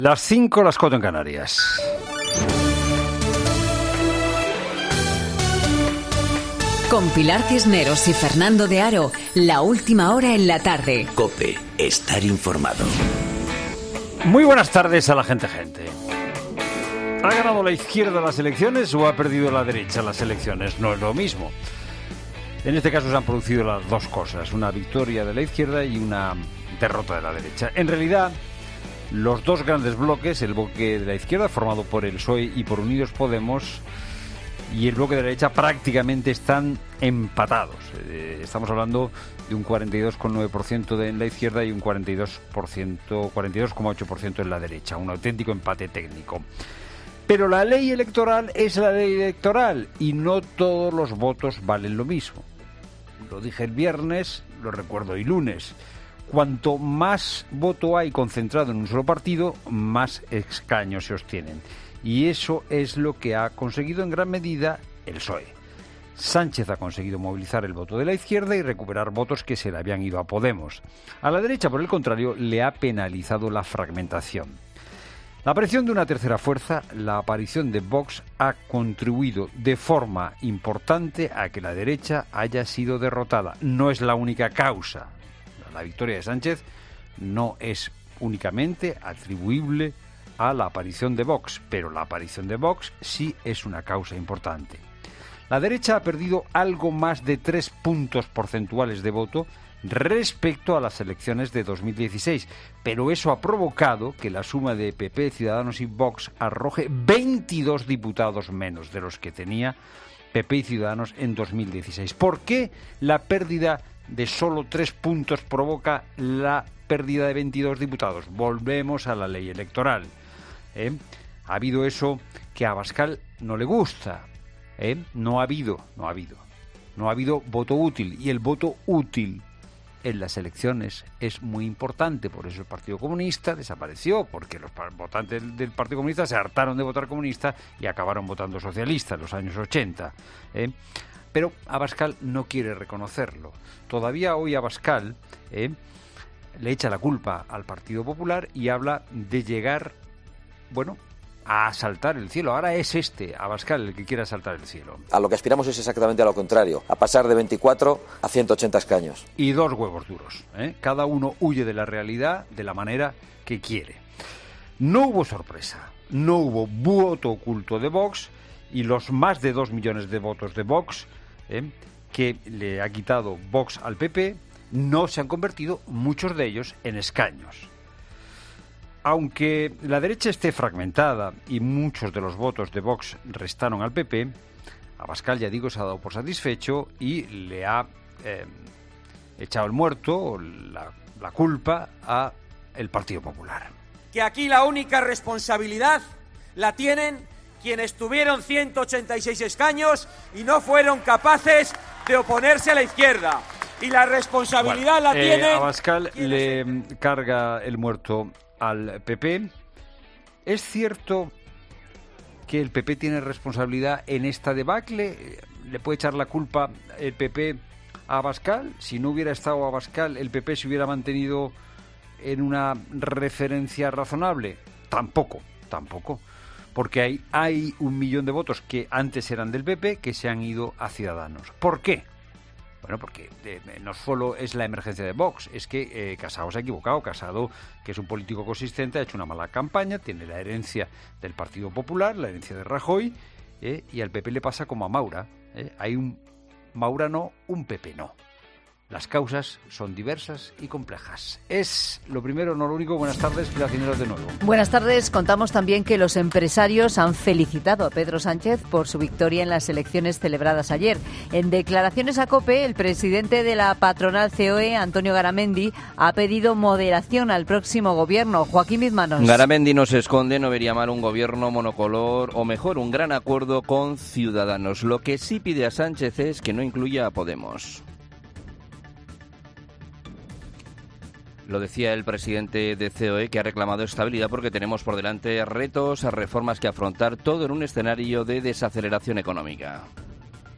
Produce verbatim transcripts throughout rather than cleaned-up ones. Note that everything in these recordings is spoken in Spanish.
Las cinco, las cuatro en Canarias. Con Pilar Cisneros y Fernando de Aro, la última hora en la tarde. COPE, estar informado. Muy buenas tardes a la gente gente. ¿Ha ganado la izquierda las elecciones o ha perdido la derecha las elecciones? No es lo mismo. En este caso se han producido las dos cosas, una victoria de la izquierda y una derrota de la derecha. En realidad, los dos grandes bloques, el bloque de la izquierda formado por el P S O E y por Unidos Podemos, y el bloque de la derecha prácticamente están empatados. Eh, estamos hablando de un cuarenta y dos coma nueve por ciento en la izquierda y un cuarenta y dos por ciento, cuarenta y dos coma ocho por ciento en la derecha, un auténtico empate técnico. Pero la ley electoral es la ley electoral y no todos los votos valen lo mismo. Lo dije el viernes, lo recuerdo hoy lunes. Cuanto más voto hay concentrado en un solo partido, más escaños se obtienen. Y eso es lo que ha conseguido en gran medida el P S O E. Sánchez ha conseguido movilizar el voto de la izquierda y recuperar votos que se le habían ido a Podemos. A la derecha, por el contrario, le ha penalizado la fragmentación. La aparición de una tercera fuerza, la aparición de Vox, ha contribuido de forma importante a que la derecha haya sido derrotada. No es la única causa. La victoria de Sánchez no es únicamente atribuible a la aparición de Vox, pero la aparición de Vox sí es una causa importante. La derecha ha perdido algo más de tres puntos porcentuales de voto respecto a las elecciones de dos mil dieciséis, pero eso ha provocado que la suma de P P, Ciudadanos y Vox arroje veintidós diputados menos de los que tenía P P y Ciudadanos en dos mil dieciséis. ¿Por qué la pérdida de solo tres puntos provoca la pérdida de veintidós diputados? Volvemos a la ley electoral. ¿eh? Ha habido eso que a Abascal no le gusta. ¿eh? No ha habido, no ha habido, no ha habido voto útil. Y el voto útil en las elecciones es muy importante. Por eso el Partido Comunista desapareció, porque los votantes del Partido Comunista se hartaron de votar comunista y acabaron votando socialista en los años ochenta. ¿eh? Pero Abascal no quiere reconocerlo. Todavía hoy Abascal eh, le echa la culpa al Partido Popular y habla de llegar, bueno, a asaltar el cielo. Ahora es este, Abascal, el que quiere asaltar el cielo. A lo que aspiramos es exactamente a lo contrario, a pasar de veinticuatro a ciento ochenta escaños. Y dos huevos duros. ¿eh? Cada uno huye de la realidad de la manera que quiere. No hubo sorpresa, no hubo voto oculto de Vox y los más de dos millones de votos de Vox ¿eh? que le ha quitado Vox al P P no se han convertido, muchos de ellos, en escaños. Aunque la derecha esté fragmentada y muchos de los votos de Vox restaron al P P, Abascal, ya digo, se ha dado por satisfecho y le ha eh, echado el muerto, la, la culpa, a el Partido Popular. Que aquí la única responsabilidad la tienen quienes tuvieron ciento ochenta y seis escaños y no fueron capaces de oponerse a la izquierda. Y la responsabilidad bueno, la eh, tienen... Abascal le carga el muerto al P P. ¿Es cierto que el P P tiene responsabilidad en esta debacle? ¿Le puede echar la culpa el P P a Abascal? Si no hubiera estado Abascal, ¿el P P se hubiera mantenido en una referencia razonable? Tampoco, tampoco. Porque hay, hay un millón de votos que antes eran del P P que se han ido a Ciudadanos. ¿Por qué? Bueno, porque eh, no solo es la emergencia de Vox, es que eh, Casado se ha equivocado. Casado, que es un político consistente, ha hecho una mala campaña, tiene la herencia del Partido Popular, la herencia de Rajoy, eh, y al P P le pasa como a Maura. Eh. Hay un Maura no, un P P no. Las causas son diversas y complejas. Es lo primero, no lo único. Buenas tardes, Pilar Cisneros de nuevo. Buenas tardes. Contamos también que los empresarios han felicitado a Pedro Sánchez por su victoria en las elecciones celebradas ayer. En declaraciones a COPE, el presidente de la patronal C O E, Antonio Garamendi, ha pedido moderación al próximo gobierno. Joaquín Bizmanos. Garamendi no se esconde, no vería mal un gobierno monocolor o mejor, un gran acuerdo con Ciudadanos. Lo que sí pide a Sánchez es que no incluya a Podemos. Lo decía el presidente de C O E, que ha reclamado estabilidad porque tenemos por delante retos, reformas que afrontar, todo en un escenario de desaceleración económica.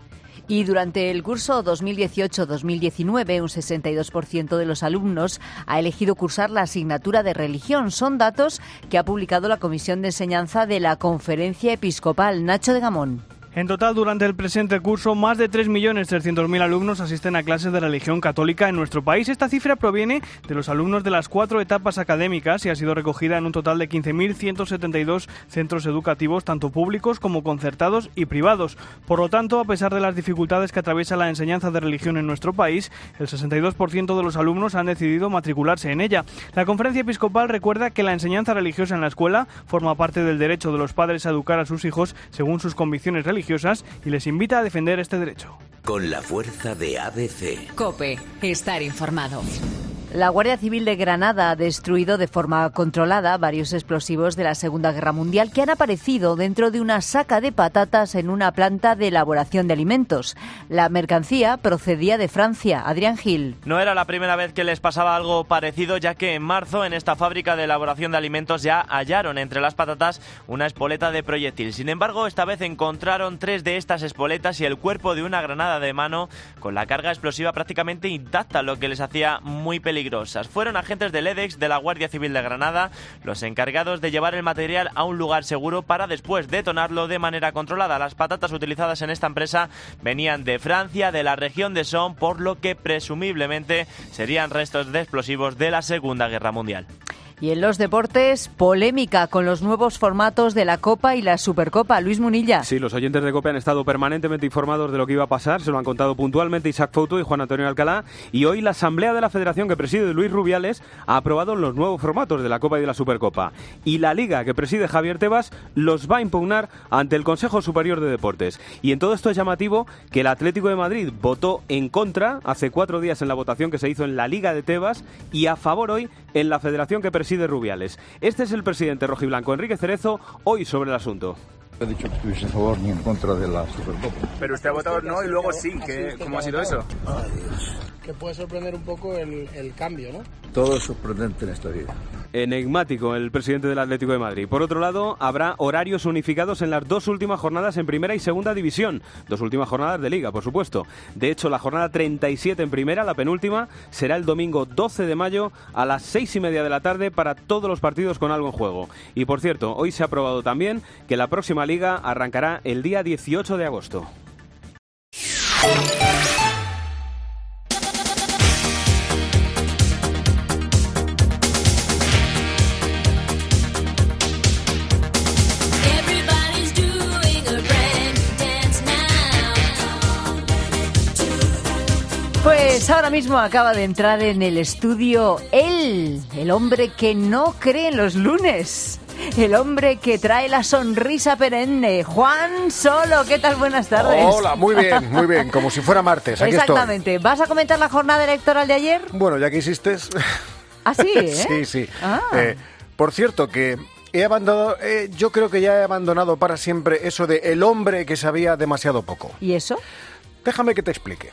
Y durante el curso dos mil dieciocho dos mil diecinueve, un sesenta y dos por ciento de los alumnos ha elegido cursar la asignatura de religión. Son datos que ha publicado la Comisión de Enseñanza de la Conferencia Episcopal. Nacho de Gamón. En total, durante el presente curso, más de tres millones trescientos mil alumnos asisten a clases de religión católica en nuestro país. Esta cifra proviene de los alumnos de las cuatro etapas académicas y ha sido recogida en un total de quince mil ciento setenta y dos centros educativos, tanto públicos como concertados y privados. Por lo tanto, a pesar de las dificultades que atraviesa la enseñanza de religión en nuestro país, el sesenta y dos por ciento de los alumnos han decidido matricularse en ella. La Conferencia Episcopal recuerda que la enseñanza religiosa en la escuela forma parte del derecho de los padres a educar a sus hijos según sus convicciones religiosas y les invita a defender este derecho. Con la fuerza de A B C. COPE. Estar informado. La Guardia Civil de Granada ha destruido de forma controlada varios explosivos de la Segunda Guerra Mundial que han aparecido dentro de una saca de patatas en una planta de elaboración de alimentos. La mercancía procedía de Francia. Adrián Gil. No era la primera vez que les pasaba algo parecido, ya que en marzo en esta fábrica de elaboración de alimentos ya hallaron entre las patatas una espoleta de proyectil. Sin embargo, esta vez encontraron tres de estas espoletas y el cuerpo de una granada de mano con la carga explosiva prácticamente intacta, lo que les hacía muy peligroso. Fueron agentes del E D E X de la Guardia Civil de Granada los encargados de llevar el material a un lugar seguro para después detonarlo de manera controlada. Las patatas utilizadas en esta empresa venían de Francia, de la región de Somme, por lo que presumiblemente serían restos de explosivos de la Segunda Guerra Mundial. Y en los deportes, polémica con los nuevos formatos de la Copa y la Supercopa. Luis Munilla. Sí, los oyentes de COPE han estado permanentemente informados de lo que iba a pasar. Se lo han contado puntualmente Isaac Fouto y Juan Antonio Alcalá. Y hoy la Asamblea de la Federación que preside Luis Rubiales ha aprobado los nuevos formatos de la Copa y de la Supercopa. Y la Liga que preside Javier Tebas los va a impugnar ante el Consejo Superior de Deportes. Y en todo esto es llamativo que el Atlético de Madrid votó en contra hace cuatro días en la votación que se hizo en la Liga de Tebas y a favor hoy en la Federación que preside de Rubiales. Este es el presidente rojiblanco, Enrique Cerezo, hoy sobre el asunto. He dicho que estuviese a favor ni en contra de la Supercopa. Pero usted ha votado no y luego sí. ¿Qué, ¿Cómo ha sido eso? Ay, Dios. Que puede sorprender un poco el, el cambio, ¿no? Todo es sorprendente en esta vida. Enigmático el presidente del Atlético de Madrid. Por otro lado, habrá horarios unificados en las dos últimas jornadas en Primera y Segunda División. Dos últimas jornadas de Liga, por supuesto. De hecho, la jornada treinta y siete en Primera, la penúltima, será el domingo doce de mayo a las seis y media de la tarde para todos los partidos con algo en juego. Y por cierto, hoy se ha aprobado también que la próxima Liga arrancará el día dieciocho de agosto. Pues ahora mismo acaba de entrar en el estudio él, el hombre que no cree en los lunes, el hombre que trae la sonrisa perenne, Juan Solo. ¿Qué tal? Buenas tardes. Hola, muy bien, muy bien, como si fuera martes. Aquí Exactamente. Estoy. ¿Vas a comentar la jornada electoral de ayer? Bueno, ya que hiciste. ¿Ah, sí? ¿eh? Sí, sí. Ah. Eh, por cierto, que he abandonado, eh, yo creo que ya he abandonado para siempre eso de el hombre que sabía demasiado poco. ¿Y eso? Déjame que te explique.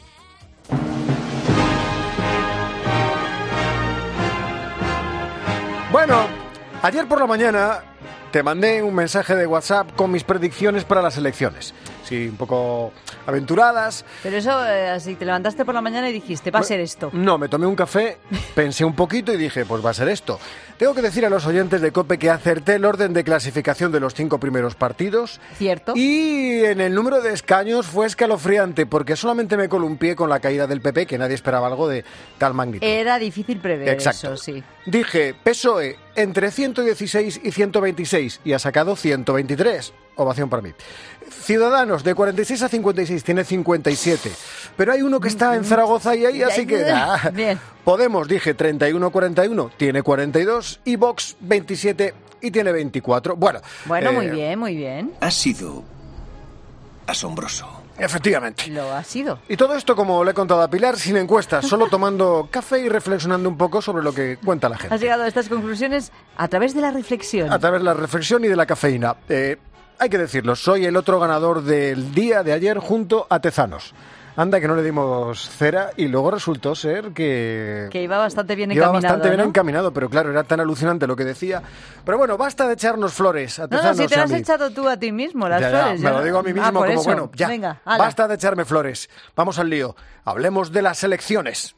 Bueno, ayer por la mañana te mandé un mensaje de WhatsApp con mis predicciones para las elecciones. Sí, un poco aventuradas. Pero eso, eh, así te levantaste por la mañana y dijiste, va a ser esto. No, me tomé un café, pensé un poquito y dije, pues va a ser esto. Tengo que decir a los oyentes de COPE que acerté el orden de clasificación de los cinco primeros partidos. Cierto. Y en el número de escaños fue escalofriante, porque solamente me columpié con la caída del P P, que nadie esperaba algo de tal magnitud. Era difícil prever. Exacto. Eso, sí. Dije, P S O E entre ciento dieciséis y ciento veintiséis, y ha sacado ciento veintitrés. Ovación para mí. Ciudadanos, de cuarenta y seis a cincuenta y seis, tiene cincuenta y siete. Pero hay uno que está en Zaragoza y ahí así que... Ah. Bien. Podemos, dije, treinta y uno a cuarenta y uno, tiene cuarenta y dos. Y Vox, veintisiete y tiene veinticuatro. Bueno, bueno, eh, muy bien, muy bien. Ha sido asombroso. Efectivamente. Lo ha sido. Y todo esto, como le he contado a Pilar, sin encuestas, solo tomando café y reflexionando un poco sobre lo que cuenta la gente. Has llegado a estas conclusiones a través de la reflexión. A través de la reflexión y de la cafeína. Eh, hay que decirlo, soy el otro ganador del día de ayer junto a Tezanos. Anda que no le dimos cera y luego resultó ser que... Que iba bastante bien iba encaminado, bastante bien ¿no? encaminado, pero claro, era tan alucinante lo que decía. Pero bueno, basta de echarnos flores. A No, no, si te a las has mí. echado tú a ti mismo, las Ya, ya, flores. me yo lo no- digo a mí mismo Ah, por como, eso. bueno, ya, Venga, ala. basta de echarme flores. Vamos al lío. Hablemos de las elecciones.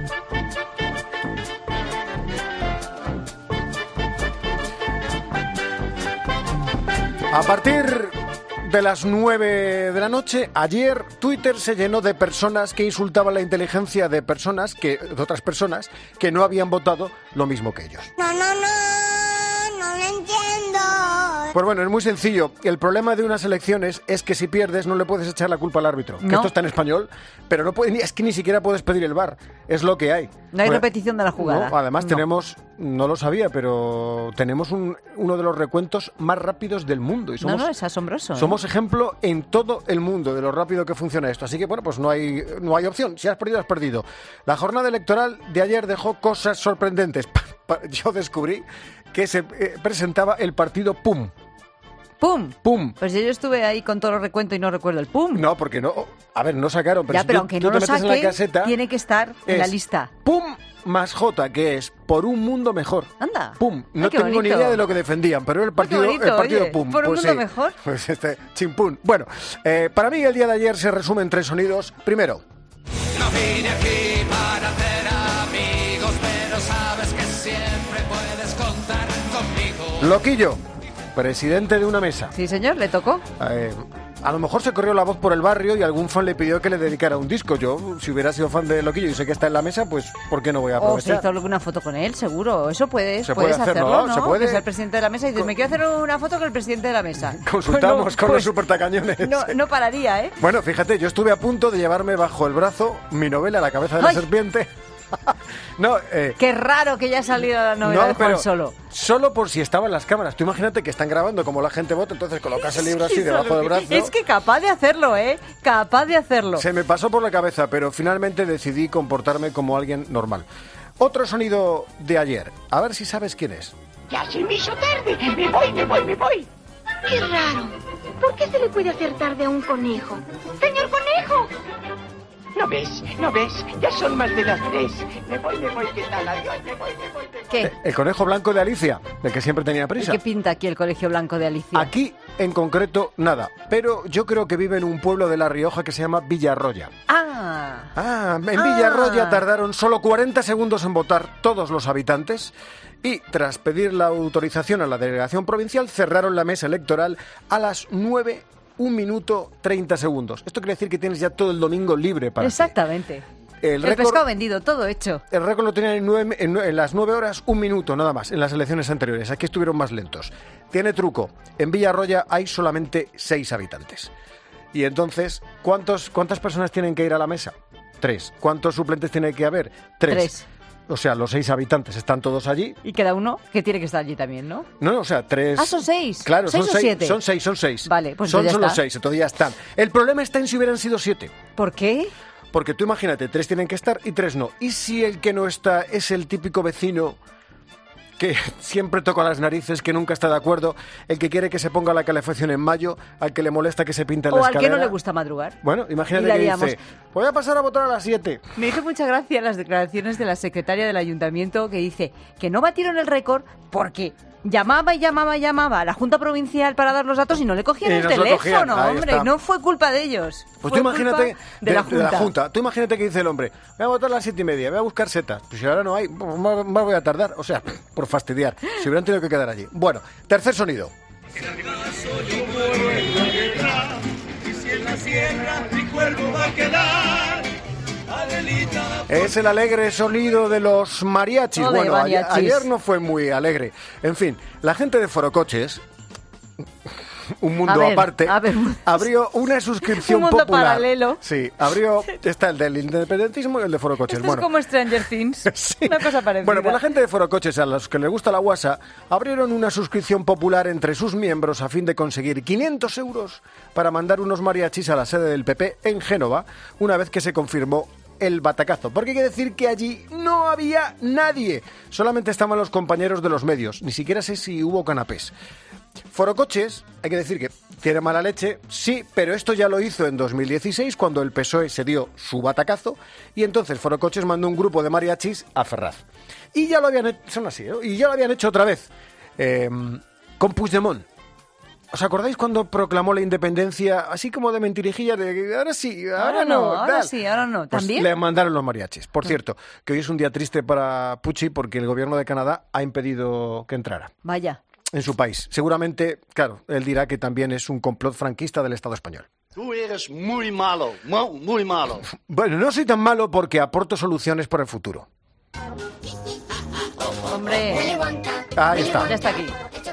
A partir de las nueve de la noche, ayer Twitter se llenó de personas que insultaban la inteligencia de personas, que, de otras personas, que no habían votado lo mismo que ellos. No, no, no, no lo entiendo. Pues bueno, es muy sencillo. El problema de unas elecciones es que si pierdes no le puedes echar la culpa al árbitro. Que No. esto está en español, pero no puede, ni- es que ni siquiera puedes pedir el V A R. Es lo que hay. No hay Pues- repetición de la jugada. No, además No. tenemos, no lo sabía, pero tenemos un- uno de los recuentos más rápidos del mundo. Y somos, no, no, es asombroso. ¿eh? somos ejemplo en todo el mundo de lo rápido que funciona esto. Así que bueno, pues no hay, no hay opción. Si has perdido, has perdido. La jornada electoral de ayer dejó cosas sorprendentes. Yo descubrí que se eh, presentaba el partido PUM. ¡Pum! ¡Pum! Pues yo estuve ahí con todo el recuento y no recuerdo el pum. No, porque no... A ver, no sacaron, pero ya, si pero tú, aunque tú no te lo metes en la saquen, caseta... tiene que estar en la es lista. PUM más J, que es por un mundo mejor. Anda. ¡Pum! No Ay, qué tengo ni bonito. idea de lo que defendían, pero el partido, bonito, el partido oye, PUM. por un pues mundo sí. mejor. Pues este, chimpún. Bueno, eh, para mí el día de ayer se resume en tres sonidos. Primero, No vine aquí para hacer amigos, pero sabes que siempre puedes contar conmigo. Loquillo, presidente de una mesa. Sí, señor, le tocó. Eh, a lo mejor se corrió la voz por el barrio y algún fan le pidió que le dedicara un disco. Yo, si hubiera sido fan de Loquillo y sé que está en la mesa, pues ¿por qué no voy a O se aprovechar? hizo alguna foto con él, seguro. Eso puedes, Se puede puedes hacer, hacerlo, ¿no? ¿no? Se puede. Que sea el presidente de la mesa y dices, me quiero hacer una foto con el presidente de la mesa. Consultamos Bueno, con pues, los supertacañones. No, no pararía, ¿eh? Bueno, fíjate, yo estuve a punto de llevarme bajo el brazo mi novela La cabeza de la ¡Ay! serpiente. No, eh, Qué raro que ya ha salido la novela no, de Juan pero Solo. solo por si estaban las cámaras. Tú imagínate que están grabando como la gente vota, entonces colocas el libro así debajo del brazo. Es que capaz de hacerlo, ¿eh? Capaz de hacerlo. Se me pasó por la cabeza, pero finalmente decidí comportarme como alguien normal. Otro sonido de ayer. A ver si sabes quién es. Ya se me hizo tarde. Me voy, me voy, me voy. Qué raro. ¿Por qué se le puede hacer tarde a un conejo? ¡Señor conejo! ¿No ves? ¿No ves? Ya son más de las tres. Me voy, me voy. ¿Qué tal? Adiós, me voy, me voy. Me voy. ¿Qué? El conejo blanco de Alicia, del que siempre tenía ¿Y prisa. qué pinta aquí el Colegio Blanco de Alicia? Aquí, en concreto, nada. Pero yo creo que vive en un pueblo de La Rioja que se llama Villarroya. Ah, Ah, en Ah. Villarroya tardaron solo cuarenta segundos en votar todos los habitantes y tras pedir la autorización a la delegación provincial cerraron la mesa electoral a las nueve, un minuto, treinta segundos. Esto quiere decir que tienes ya todo el domingo libre para ti. exactamente. El El, récord, pescado vendido, todo hecho. el récord lo tenían en, nueve- en nue- en las nueve horas, un minuto nada más, en las elecciones anteriores. Aquí estuvieron más lentos. Tiene truco. En Villarroya hay solamente seis habitantes. Y entonces, ¿cuántos, ¿cuántas personas tienen que ir a la mesa? Tres. ¿Cuántos suplentes tiene que haber? Tres. Tres. O sea, los seis habitantes están todos allí. Y queda uno que tiene que estar allí también, ¿no? No, no, o sea, tres... Ah, son seis. Claro, ¿Seis son o seis, siete? son seis, son seis. Vale, pues son entonces ya solo está. seis, entonces ya están. El problema está en si hubieran sido siete. ¿Por qué? Porque tú imagínate, tres tienen que estar y tres no. ¿Y si el que no está es el típico vecino que siempre toca las narices, que nunca está de acuerdo, el que quiere que se ponga la calefacción en mayo, al que le molesta que se pinte la O al escalera? que no le gusta madrugar. Bueno, imagínate Y la que liamos. dice, voy a pasar a votar a las siete. Me hizo mucha gracia las declaraciones de la secretaria del ayuntamiento que dice que no batieron el récord porque llamaba y llamaba y llamaba a la Junta Provincial para dar los datos y no le cogían Y el no se lo teléfono, cogían, ahí hombre. está. No fue culpa de ellos. Pues fue tú imagínate culpa de, la Junta. Tú imagínate que dice el hombre, voy a votar a las siete y media, voy a buscar setas. Pues si ahora no hay, más, más voy a tardar. O sea, por fastidiar. Si hubieran tenido que quedar allí. Bueno, tercer sonido. Es el alegre sonido de los mariachis. Oh, de bueno, ayer, mariachis. ayer no fue muy alegre. En fin, la gente de Forocoches, un mundo A ver, aparte, a ver. abrió una suscripción Un mundo popular. paralelo. Sí, abrió, está el del independentismo y el de Forocoches. Esto Bueno, es como Stranger Things. Una cosa parecida. bueno, pues la gente de Forocoches, a los que les gusta la guasa, abrieron una suscripción popular entre sus miembros a fin de conseguir quinientos euros para mandar unos mariachis a la sede del P P en Génova, una vez que se confirmó el batacazo, porque hay que decir que allí no había nadie, solamente estaban los compañeros de los medios, ni siquiera sé si hubo canapés. Forocoches, hay que decir que tiene mala leche, sí, pero esto ya lo hizo en dos mil dieciséis cuando el P S O E se dio su batacazo y entonces Forocoches mandó un grupo de mariachis a Ferraz. Y ya lo habían hecho, son así, ¿no? Y ya lo habían hecho otra vez, eh, con Puigdemont. ¿Os acordáis cuando proclamó la independencia, así como de mentirijilla, de que ahora sí, ahora, Ahora no, no, ahora tal? sí, ahora no. Pues ¿También? le mandaron los mariachis. Por cierto, que hoy es un día triste para Pucci porque el gobierno de Canadá ha impedido que entrara Vaya. en su país. Seguramente, claro, él dirá que también es un complot franquista del Estado español. Tú eres muy malo, muy, muy malo. Bueno, no soy tan malo porque aporto soluciones para el futuro. Hombre. Ahí está. Ya está aquí.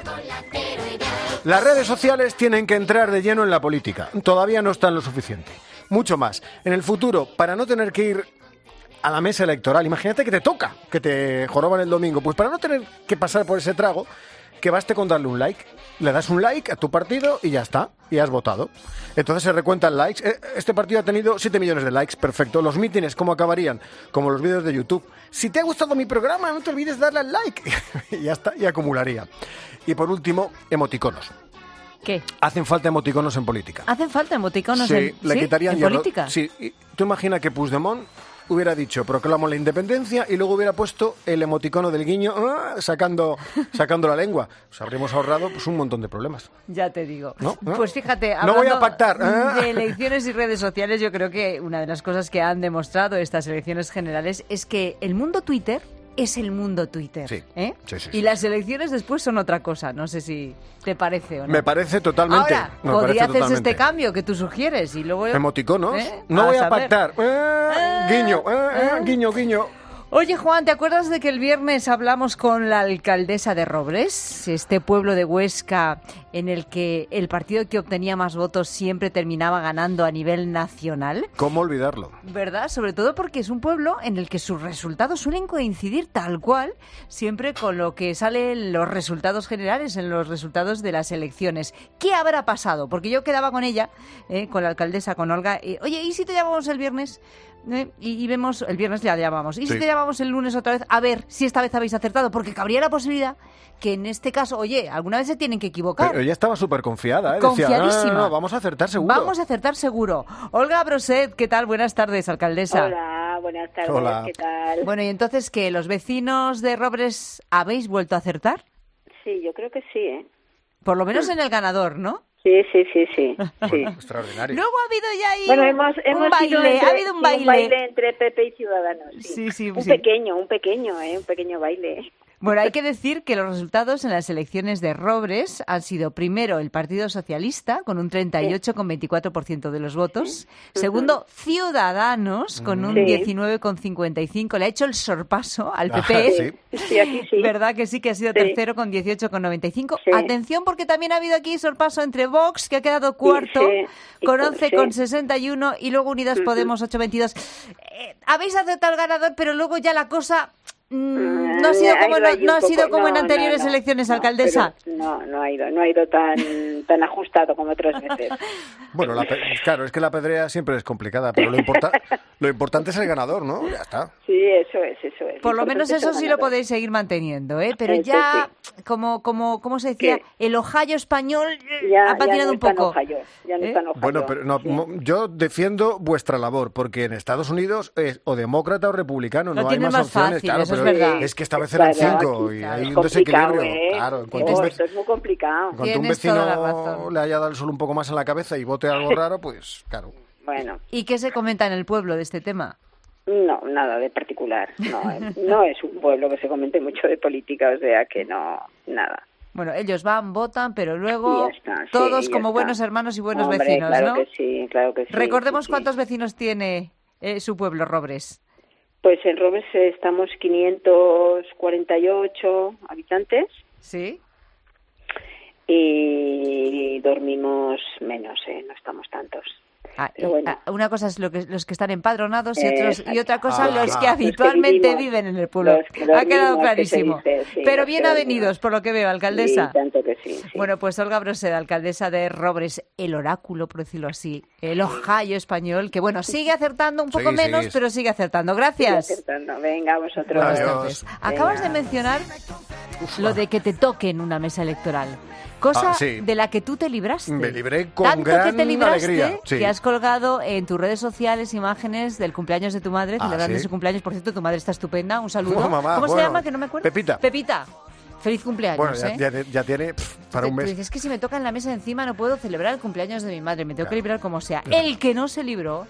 Las redes sociales tienen que entrar de lleno en la política. Todavía no están lo suficiente. Mucho más. En el futuro, para no tener que ir a la mesa electoral, imagínate que te toca, que te joroban el domingo, pues para no tener que pasar por ese trago, que baste con darle un like. Le das un like a tu partido y ya está, y has votado. Entonces se recuentan likes. Este partido ha tenido siete millones de likes, perfecto. Los mítines, ¿cómo acabarían? Como los vídeos de YouTube. Si te ha gustado mi programa, no te olvides darle al like. Y ya está, y acumularía. Y por último, emoticonos. ¿Qué? Hacen falta emoticonos en política. ¿Hacen falta emoticonos sí, en, le ¿sí? quitarían ¿En hierro. política? Sí, y tú imagina que Puigdemont hubiera dicho, proclamo la independencia, y luego hubiera puesto el emoticono del guiño ¡ah! sacando sacando la lengua. Nos habríamos ahorrado pues un montón de problemas. Ya te digo. ¿No? ¿No? Pues fíjate, No voy a hablando pactar. ¿eh? de elecciones y redes sociales, yo creo que una de las cosas que han demostrado estas elecciones generales es que el mundo Twitter es el mundo Twitter. Sí. ¿eh? Sí, sí, y sí. las elecciones después son otra cosa. No sé si te parece o no. Me parece totalmente. Ahora, me podría parece hacerse totalmente. este cambio que tú sugieres y luego... Emoticonos. ¿Eh? No A voy a saber. pactar. Eh, guiño, eh, eh, guiño, guiño. Oye, Juan, ¿te acuerdas de que el viernes hablamos con la alcaldesa de Robles? Este pueblo de Huesca en el que el partido que obtenía más votos siempre terminaba ganando a nivel nacional. ¿Cómo olvidarlo? ¿Verdad? Sobre todo porque es un pueblo en el que sus resultados suelen coincidir tal cual siempre con lo que salen los resultados generales, en los resultados de las elecciones. ¿Qué habrá pasado? Porque yo quedaba con ella, eh, con la alcaldesa, con Olga. Eh, Oye, ¿y si te llamamos el viernes? Eh, y, y vemos, el viernes ya llamamos. ¿Y Sí. si te llamamos el lunes otra vez? A ver si esta vez habéis acertado, porque cabría la posibilidad que en este caso, oye, alguna vez se tienen que equivocar. Pero ella estaba súper confiada, ¿eh? Confiadísima. Decía, no, no, no, vamos a acertar seguro. Vamos a acertar seguro. Olga Broset, ¿qué tal? Buenas tardes, alcaldesa. Hola, buenas tardes, Hola. ¿qué tal? Bueno, y entonces, ¿qué? ¿Los vecinos de Robles habéis vuelto a acertar? Sí, yo creo que sí, ¿eh? Por lo menos en el ganador, ¿no? Sí, sí, sí, sí. sí. Extraordinario. Luego ha habido ya ahí Bueno, un, hemos, hemos un baile, ido entre, ha habido un sí, baile. un baile entre P P y Ciudadanos, sí. Sí, sí, un sí. pequeño, un pequeño, ¿eh? Un pequeño baile. Bueno, hay que decir que los resultados en las elecciones de Robles han sido primero el Partido Socialista con un treinta y ocho coma veinticuatro por ciento de los votos, segundo Ciudadanos con un Sí. diecinueve coma cincuenta y cinco por ciento, le ha hecho el sorpaso al P Ajá, P. sí. Sí, aquí sí. ¿Verdad que sí que ha sido Sí. tercero con dieciocho coma noventa y cinco? Sí. Atención porque también ha habido aquí sorpaso entre Vox, que ha quedado cuarto, sí. Y con con- once coma sesenta y uno y luego Unidas Ujú. Podemos ocho coma veintidós. Eh, habéis aceptado el ganador, pero luego ya la cosa mm, no ha Ah, sido ha como, ido no, ahí un no ha poco- sido como no, en anteriores no, no, elecciones, no, alcaldesa. pero No, no ha ido, no ha ido tan, tan ajustado como otras veces. Bueno, la pe- claro, es que la pedrea siempre es complicada, pero lo, importa, lo importante es el ganador, ¿no? Ya está. Sí, eso es, eso es. Por lo Importante menos es eso el sí lo ganador. podéis seguir manteniendo, ¿eh? Pero Eso ya, como, como, ¿cómo se decía? El ojallo español eh, Ya, ha ya patinado no un está en poco. Ohio, ya no ¿Eh? está en Ohio. Bueno, pero no, Sí. mo- yo defiendo vuestra labor, porque en Estados Unidos es o demócrata o republicano, Lo no hay tienes más más opciones, fácil, claro, eso es pero verdad. es que esta vez eran Claro, cinco aquí, y claro, hay es un complicado, desequilibrio. ¿eh? Claro, en cuanto Oh, un, vec- esto es muy complicado. en cuanto un Tienes toda la vecino razón. le haya dado el sol un poco más en la cabeza y vote algo raro, pues claro. Bueno, ¿Y qué se comenta en el pueblo de este tema? no, nada de particular. No, eh, no es un pueblo que se comente mucho de política, o sea que no, nada. Bueno, ellos van, votan, pero luego Y ya está, sí, todos ya como está. buenos hermanos y buenos Hombre, vecinos, claro ¿no? que sí, claro que sí. Recordemos sí, sí. cuántos vecinos tiene eh, su pueblo, Robres. Pues en Robes eh, estamos quinientos cuarenta y ocho habitantes ¿Sí? y dormimos menos, ¿eh? No estamos tantos. Ah, Pero bueno. ah, una cosa es lo que, los que están empadronados y, Eh, otros, y otra cosa ah, los claro. que habitualmente Los que vivimos, viven en el pueblo. los que Ha quedado dormimos, que se clarísimo. dice, sí, Pero los bien que avenidos, por lo que veo, alcaldesa. Sí, tanto que sí, sí. Bueno, pues Olga Broseda, alcaldesa de Robres, el oráculo, por decirlo así, el ojallo español, que bueno, sigue acertando un poco Sí, menos, sí. pero sigue acertando. Gracias. Sigue acertando. Venga, a vosotros. Buenas tardes. Acabas de mencionar lo de que te toque en una mesa electoral. Cosa Ah, sí. de la que tú te libraste. Me libré con Tanto gran que te libraste alegría. Sí. que has colgado en tus redes sociales imágenes del cumpleaños de tu madre, Ah, celebrando ¿sí? su cumpleaños. Por cierto, tu madre está estupenda. Un saludo. Oh, mamá, ¿Cómo se bueno. llama? Que no me acuerdo. Pepita. Pepita. Feliz cumpleaños, Bueno, ya, ¿eh? ya, ya tiene pff, para Te- un tú mes. dices, es que si me toca en la mesa de encima no puedo celebrar el cumpleaños de mi madre, me tengo que librar como sea. El que no se libró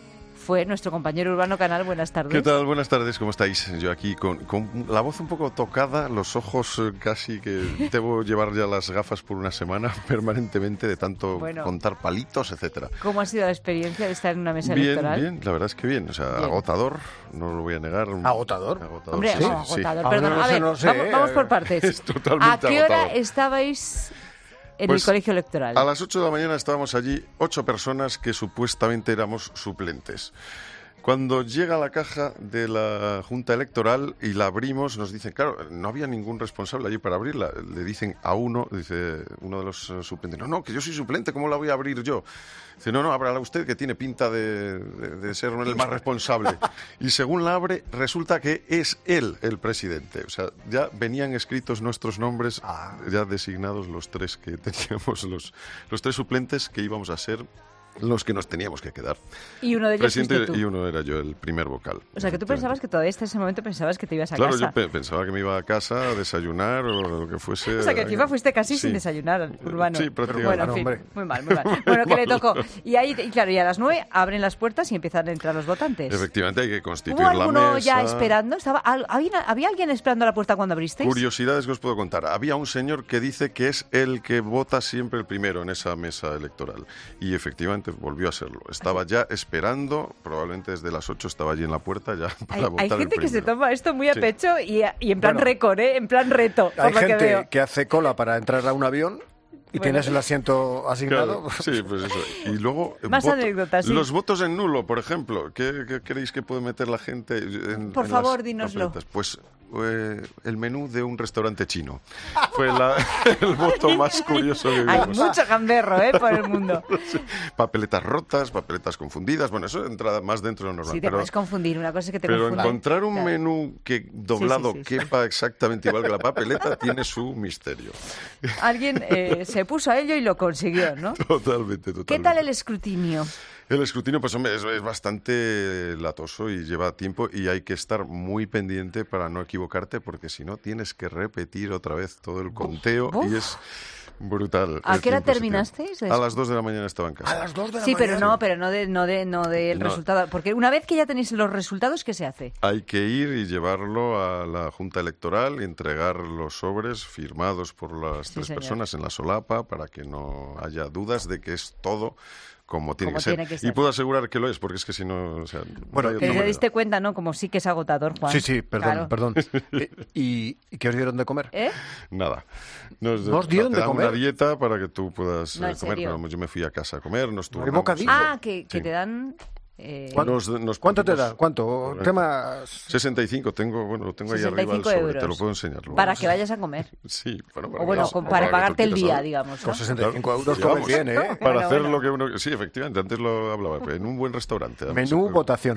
fue nuestro compañero Urbano Canal. Buenas tardes. ¿Qué tal? Buenas tardes, ¿cómo estáis? Yo aquí con, con la voz un poco tocada, los ojos eh, casi que debo llevar ya las gafas por una semana permanentemente de tanto Bueno. contar palitos, etcétera. ¿Cómo ha sido la experiencia de estar en una mesa Bien, electoral? bien, la verdad es que bien, o sea, Bien. agotador, no lo voy a negar. ¿Agotador? Agotador, Hombre, sí, no, sí. agotador, Ah, perdón. no, no a sé, ver, no sé, vamos, eh. vamos por partes. Es totalmente ¿A qué hora agotador. estabais en Pues, el colegio electoral? A las ocho de la mañana estábamos allí, ocho personas que supuestamente éramos suplentes. Cuando llega la caja de la Junta Electoral y la abrimos, nos dicen, claro, no había ningún responsable allí para abrirla. Le dicen a uno, dice uno de los eh, suplentes, no, no, que yo soy suplente, ¿cómo la voy a abrir yo? Dice, no, no, ábrala usted, que tiene pinta de, de, de ser el más responsable. Y según la abre, resulta que es él el presidente. O sea, ya venían escritos nuestros nombres, ya designados los tres que teníamos, los, los tres suplentes que íbamos a ser los que nos teníamos que quedar. Y uno de ellos Presidente fuiste tú. y uno era yo, el primer vocal. O sea, que tú pensabas que todavía hasta ese momento pensabas que te ibas a Claro, casa. yo pe- pensaba que me iba a casa a desayunar o lo que fuese. O sea, que encima fuiste casi Sí. sin desayunar, Urbano. Sí, prácticamente. Bueno, en fin, Hombre. muy mal, muy mal. Bueno, que le tocó. Y ahí, y claro, y a las nueve abren las puertas y empiezan a entrar los votantes. Efectivamente, hay que constituir ¿Hubo la alguno mesa. ya esperando? ¿Estaba, al- había, ¿Había alguien esperando a la puerta cuando abristeis? Curiosidades que os puedo contar. Había un señor que dice que es el que vota siempre el primero en esa mesa electoral. Y efectivamente volvió a serlo. Estaba ya esperando, probablemente desde las ocho estaba allí en la puerta ya para Hay, votar hay gente el que se primero. toma esto muy a Sí. pecho y, y en plan Bueno. récord, ¿eh? En plan reto, por Hay lo que gente veo. que hace cola para entrar a un avión y Bueno. tienes el asiento asignado. Claro, sí, pues eso. Y luego eh, Más voto- anécdotas, sí. los votos en nulo, por ejemplo. ¿Qué, qué creéis que puede meter la gente en, Por en favor, las dínoslo. papeletas? Pues eh, el menú de un restaurante chino. Fue la- el voto más curioso que Hay vimos. mucho gamberro, ¿eh? Por el mundo. Papeletas rotas, papeletas confundidas. Bueno, eso entra más dentro de lo normal. Sí, te pero puedes confundir. Una cosa es que te pero confundan. encontrar un Claro. menú que doblado Sí, sí, sí, sí. quepa exactamente igual que la papeleta tiene su misterio. Alguien eh, se puso a ello y lo consiguió, ¿no? Totalmente, totalmente. ¿Qué tal el escrutinio? El escrutinio, pues hombre, es, es bastante latoso y lleva tiempo y hay que estar muy pendiente para no equivocarte porque si no tienes que repetir otra vez todo el conteo Uf. y es brutal. ¿A el qué hora tiempo que se terminasteis? tiene. A las dos de la mañana estaba en casa. A las dos de la Sí, pero mañana. no, pero no de, no de, no del No. resultado. Porque una vez que ya tenéis los resultados, ¿qué se hace? Hay que ir y llevarlo a la Junta Electoral y entregar los sobres firmados por las Sí, tres señor. personas en la solapa para que no haya dudas de que es todo como tiene, Como que, ser. tiene que Y ser. puedo asegurar que lo es, porque es que si no... O sea, Bueno, no hay Que otra te manera. diste cuenta, ¿no? Como sí que es agotador, Juan. Sí, sí, perdón, Claro. perdón. Eh, ¿Y, ¿Y qué os dieron de comer? ¿Eh? Nada. Nos, ¿No os dieron te de dan comer? una dieta para que tú puedas No, eh, ¿en comer. serio? Pero yo me fui a casa a comer, nos ¿Hay turnamos. bocadillo? Ah, que, que Sí. te dan... eh, Nos- nos ¿Cuánto te partimos- dan? ¿Cuánto? Temas... sesenta y cinco, tengo, bueno, lo tengo ahí sesenta y arriba del cinco sobre, euros. te lo puedo enseñar. luego. Para que vayas a comer. Sí, bueno, O bueno, que- con- para que pagarte tú el quieras, día, ¿sabes? digamos, ¿no? Con sesenta y cinco euros Sí, comes vamos, bien, ¿eh? Para Bueno, hacer bueno. lo que uno... Sí, efectivamente, antes lo hablaba, pero en un buen restaurante. además, Menú, pero- votación.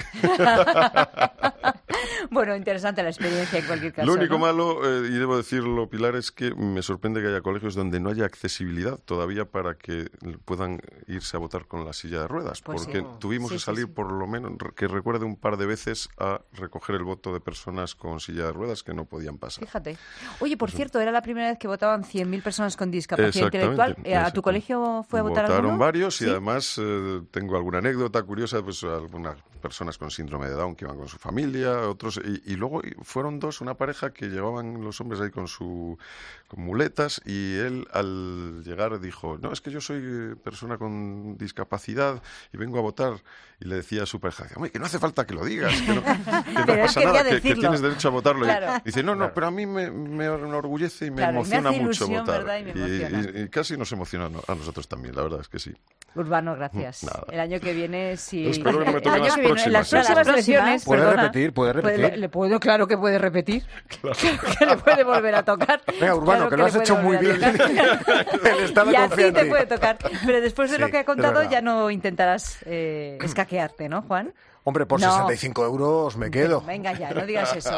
Bueno, interesante la experiencia en cualquier caso. Lo único ¿no? malo, eh, y debo decirlo, Pilar, es que me sorprende que haya colegios donde no haya accesibilidad todavía para que puedan irse a votar con la silla de ruedas. Pues porque sí. tuvimos Sí, que sí, salir, sí. por lo menos, que recuerde un par de veces a recoger el voto de personas con silla de ruedas que no podían pasar. Fíjate. Oye, por cierto, era la primera vez que votaban cien mil personas con discapacidad Exactamente, intelectual. Eh, ¿A tu exacto. colegio fue a votar Votaron alguno? varios y ¿Sí? además eh, tengo alguna anécdota curiosa, pues alguna personas con síndrome de Down que iban con su familia, otros y, y luego fueron dos, una pareja que llevaban los hombres ahí con su con muletas y él al llegar dijo, no, es que yo soy persona con discapacidad y vengo a votar, y le decía a su pareja, hombre, que no hace falta que lo digas, que no, que no pasa nada, que, que tienes derecho a votarlo. Claro. Y dice, no, no, pero a mí me, me enorgullece y me claro, emociona me mucho ilusión, votar. ¿Verdad? Y, me emociona. Y, y, y casi nos emociona a nosotros también, la verdad es que sí. Urbano, gracias. Nada. El año que viene, si... Espero que no me toquen el año las que viene, en las próximas elecciones... Puede perdona, repetir, puede repetir. Puede, le puedo, claro que puede repetir. Claro. que le puede volver a tocar. Venga, Urbano, claro que, que lo has hecho muy bien. El estado y a ti te ti. puede tocar. Pero después de sí, lo que ha contado ya no intentarás eh, escaquearte, ¿no, Juan? Hombre, por no. sesenta y cinco euros me quedo. Venga ya, no digas eso.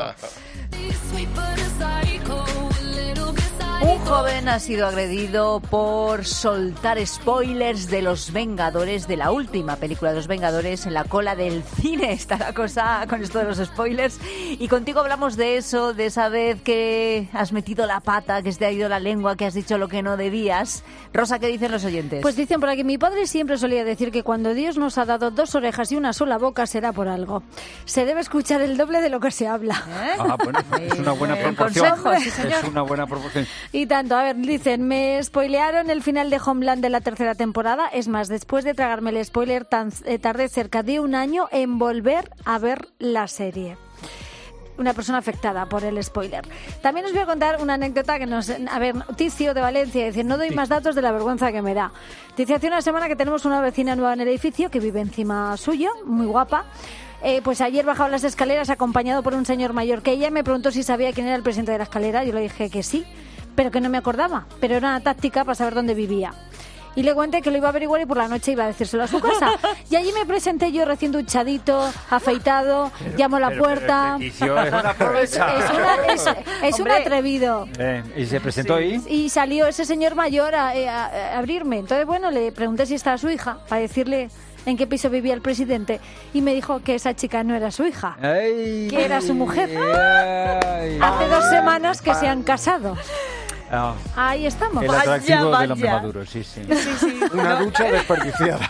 Un joven ha sido agredido por soltar spoilers de Los Vengadores, de la última película de Los Vengadores, en la cola del cine. Está la cosa con esto de los spoilers. Y contigo hablamos de eso, de esa vez que has metido la pata, que se te ha ido la lengua, que has dicho lo que no debías. Rosa, ¿qué dicen los oyentes? Pues dicen por aquí, mi padre siempre solía decir que cuando Dios nos ha dado dos orejas y una sola boca será por algo. Se debe escuchar el doble de lo que se habla. ¿Eh? Ah, bueno, es una buena proporción. Consejo, sí, señor. Es una buena proporción. Y tanto, a ver, dicen, me spoilearon el final de Homeland de la tercera temporada. Es más, después de tragarme el spoiler, tan, eh, tardé cerca de un año en volver a ver la serie. Una persona afectada por el spoiler. También os voy a contar una anécdota que nos... A ver, Ticio de Valencia dice, no doy más datos de la vergüenza que me da. Dice, hace una semana que tenemos una vecina nueva en el edificio que vive encima suyo, muy guapa. Eh, pues ayer bajaba las escaleras acompañado por un señor mayor que ella me preguntó si sabía quién era el presidente de la escalera. Yo le dije que sí, pero que no me acordaba. Pero era una táctica para saber dónde vivía. Y le conté que lo iba a averiguar y por la noche iba a decírselo a su casa. Y allí me presenté yo recién duchadito, afeitado, pero, llamo a la pero, puerta. Pero, pero, es una aprovecha. Es, una, es, es un atrevido. Eh, ¿Y se presentó sí. ahí? Y salió ese señor mayor a, a, a abrirme. Entonces, bueno, le pregunté si estaba su hija para decirle en qué piso vivía el presidente y me dijo que esa chica no era su hija, ay, que era su mujer. Ay, Hace ay, dos semanas que ay. se han casado. Oh. Ahí estamos. El atractivo vaya, del hombre maduro, sí, sí. sí, sí. Una no. ducha desperdiciada.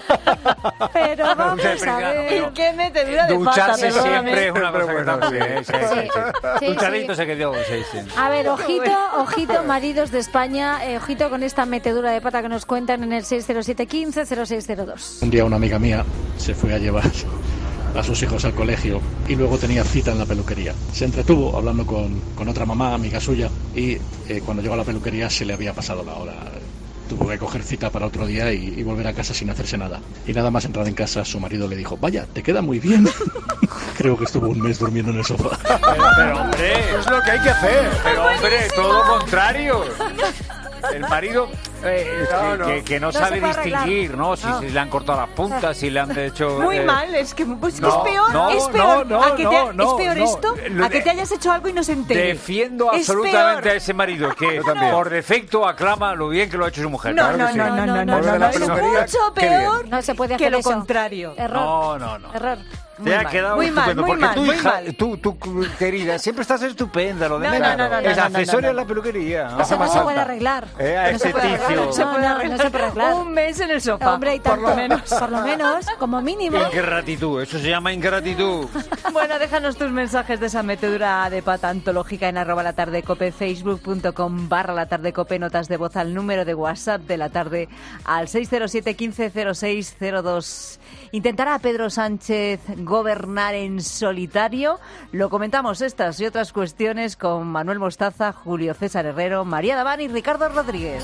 Pero vamos a ver. ¿Qué metedura de Ducharse pata? siempre es una cosa que está muy bien. Sí, sí, sí. Sí, Duchadito sí. se quedó, sí, sí. A ver, ojito, ojito, maridos de España, eh, ojito con esta metedura de pata que nos cuentan en el seis cero siete uno cinco cero seis cero dos. Un día una amiga mía se fue a llevar a sus hijos al colegio y luego tenía cita en la peluquería. Se entretuvo hablando con, con otra mamá, amiga suya, y eh, cuando llegó a la peluquería se le había pasado la hora. Tuvo que coger cita para otro día y, y volver a casa sin hacerse nada. Y nada más entrar en casa, su marido le dijo, vaya, te queda muy bien. Creo que estuvo un mes durmiendo en el sofá. Pero, pero hombre, es lo que hay que hacer. Pero hombre, todo lo contrario. El marido eh, no, no. Que, que no, no sabe distinguir, ¿no? Si, no. si le han cortado las puntas, si le han hecho... Muy eh... mal, es que, pues, no, es peor, no, es peor, no, a que te, no, es peor no, esto, no. a que te hayas hecho algo y no se entere. Defiendo es absolutamente peor. a ese marido que por defecto aclama lo bien que lo ha hecho su mujer. No, claro no, sí. no, no, no, no, no, no, es mucho peor no se puede hacer que lo eso. contrario. Error. No, no, no. Error. Te ha quedado muy mal, estupendo, muy porque mal, tu muy hija, mal. tú, tú, querida, siempre estás estupenda, lo de no, menos. No, no, no, es no, accesorio no, no, en la peluquería. ¿no? Eso no se puede arreglar. Eh, a ese ticio. No se puede arreglar. No se puede arreglar. Un mes en el sofá. Hombre, y tanto, por lo menos. Por lo menos, como mínimo. Ingratitud, eso se llama ingratitud. Bueno, déjanos tus mensajes de esa metedura de pata antológica en arroba la tarde cope, facebook.com barra la tarde cope, notas de voz al número de WhatsApp de la tarde al seis cero siete uno cinco cero seis cero dos. ¿Intentará Pedro Sánchez gobernar en solitario? Lo comentamos estas y otras cuestiones con Manuel Mostaza, Julio César Herrero, María Daván y Ricardo Rodríguez.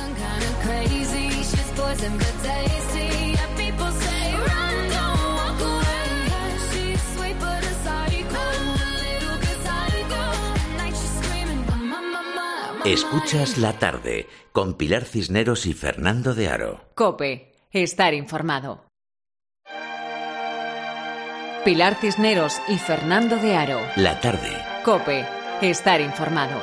Escuchas La Tarde con Pilar Cisneros y Fernando de Aro. COPE. Estar informado. Pilar Cisneros y Fernando de Aro. La Tarde. COPE. Estar informado.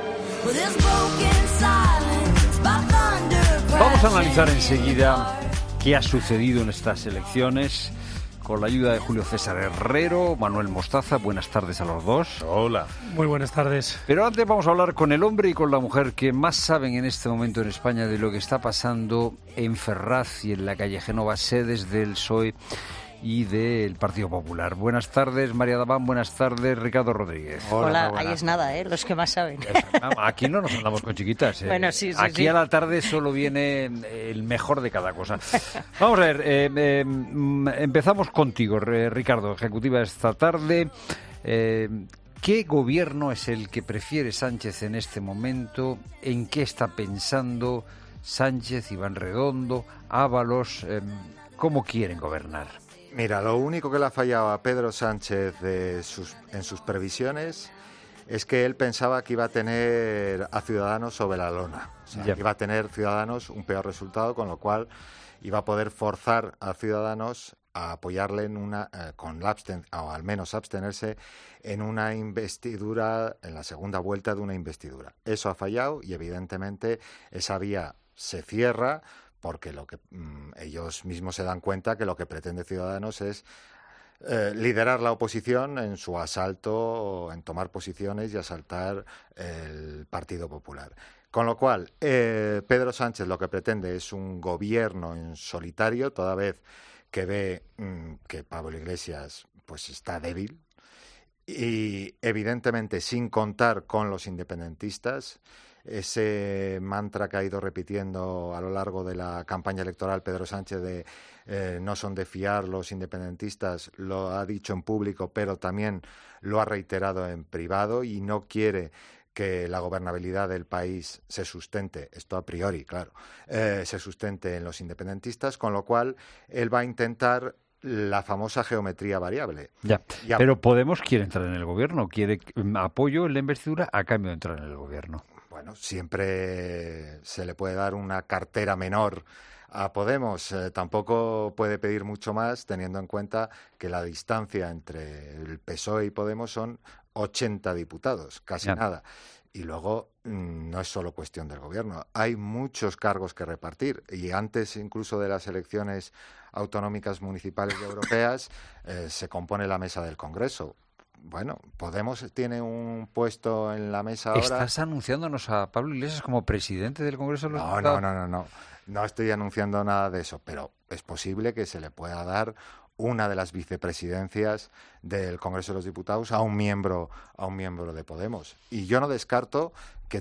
Vamos a analizar enseguida qué ha sucedido en estas elecciones con la ayuda de Julio César Herrero, Manuel Mostaza. Buenas tardes a los dos. Hola. Muy buenas tardes. Pero antes vamos a hablar con el hombre y con la mujer que más saben en este momento en España de lo que está pasando en Ferraz y en la calle Génova, sedes del P S O E y del Partido Popular. Buenas tardes, María Daván, buenas tardes, Ricardo Rodríguez. Hola, Hola ahí es nada, ¿eh? Los que más saben. Aquí no nos andamos con chiquitas. ¿eh? Bueno, sí, sí, Aquí sí. a la tarde solo viene el mejor de cada cosa. Vamos a ver, eh, eh, empezamos contigo, Ricardo, ejecutiva esta tarde. Eh, ¿Qué gobierno es el que prefiere Sánchez en este momento? ¿En qué está pensando Sánchez, Iván Redondo, Ábalos? Eh, ¿Cómo quieren gobernar? Mira, lo único que le ha fallado a Pedro Sánchez de sus, en sus previsiones es que él pensaba que iba a tener a Ciudadanos sobre la lona. O sea, que iba a tener Ciudadanos un peor resultado, con lo cual iba a poder forzar a Ciudadanos a apoyarle en una, eh, con la absten- o al menos abstenerse en una investidura, en la segunda vuelta de una investidura. Eso ha fallado y evidentemente esa vía se cierra porque lo que mmm, ellos mismos se dan cuenta que lo que pretende Ciudadanos es eh, liderar la oposición en su asalto, en tomar posiciones y asaltar el Partido Popular. Con lo cual, eh, Pedro Sánchez lo que pretende es un gobierno en solitario, toda vez que ve mmm, que Pablo Iglesias pues está débil y evidentemente sin contar con los independentistas. Ese mantra que ha ido repitiendo a lo largo de la campaña electoral Pedro Sánchez de eh, no son de fiar los independentistas, lo ha dicho en público, pero también lo ha reiterado en privado y no quiere que la gobernabilidad del país se sustente, esto a priori, claro, eh, se sustente en los independentistas, con lo cual él va a intentar la famosa geometría variable. Ya, ya. Pero Podemos quiere entrar en el gobierno, quiere apoyo en la investidura a cambio de entrar en el gobierno. Bueno, siempre se le puede dar una cartera menor a Podemos. Eh, tampoco puede pedir mucho más, teniendo en cuenta que la distancia entre el P S O E y Podemos son ochenta diputados, casi ya. nada. Y luego mmm, no es solo cuestión del gobierno, hay muchos cargos que repartir y antes incluso de las elecciones autonómicas, municipales y europeas eh, se compone la mesa del Congreso. Bueno, Podemos tiene un puesto en la mesa ahora. ¿Estás anunciándonos a Pablo Iglesias como presidente del Congreso de los No, Diputados? no, no, no, no. No estoy anunciando nada de eso, pero es posible que se le pueda dar una de las vicepresidencias del Congreso de los Diputados a un miembro a un miembro de Podemos. Y yo no descarto que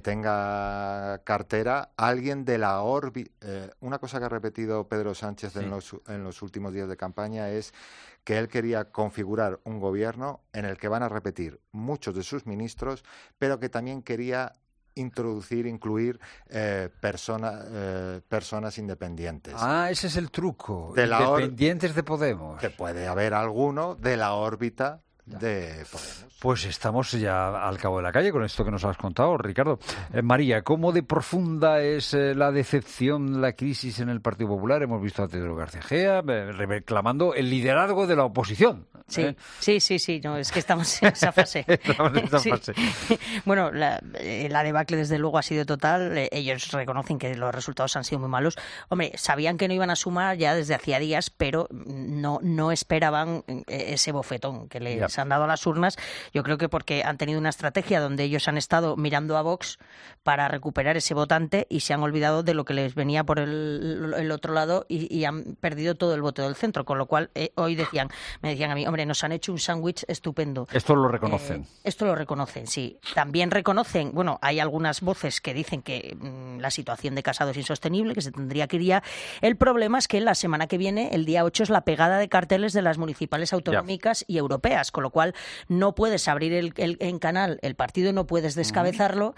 tenga cartera alguien de la órbita. Eh, una cosa que ha repetido Pedro Sánchez sí. en, los, en los últimos días de campaña es que él quería configurar un gobierno en el que van a repetir muchos de sus ministros, pero que también quería introducir, incluir eh, persona, eh, personas independientes. Ah, ese es el truco. De la Independientes de Podemos. Que puede haber alguno de la órbita de Podemos. Pues estamos ya al cabo de la calle con esto que nos has contado, Ricardo. Eh, María, ¿cómo de profunda es eh, la decepción, la crisis en el Partido Popular? Hemos visto a Teodoro García Gea eh, reclamando el liderazgo de la oposición. Sí, ¿eh? sí, sí, sí, no, es que estamos en esa fase. estamos en esa sí. fase. Bueno, la, la debacle desde luego ha sido total. Eh, ellos reconocen que los resultados han sido muy malos. Hombre, sabían que no iban a sumar ya desde hacía días, pero no, no esperaban ese bofetón que les ya. han dado a las urnas. Yo creo que porque han tenido una estrategia donde ellos han estado mirando a Vox para recuperar ese votante y se han olvidado de lo que les venía por el, el otro lado y, y han perdido todo el voto del centro, con lo cual eh, hoy decían, me decían a mí, hombre, nos han hecho un sándwich estupendo. Esto lo reconocen. Eh, esto lo reconocen, sí. También reconocen, bueno, hay algunas voces que dicen que mmm, la situación de Casado es insostenible, que se tendría que ir ya. El problema es que la semana que viene, el día ocho, es la pegada de carteles de las municipales autonómicas ya. y europeas, con lo cual no puedes abrir el, el en canal el partido, no puedes descabezarlo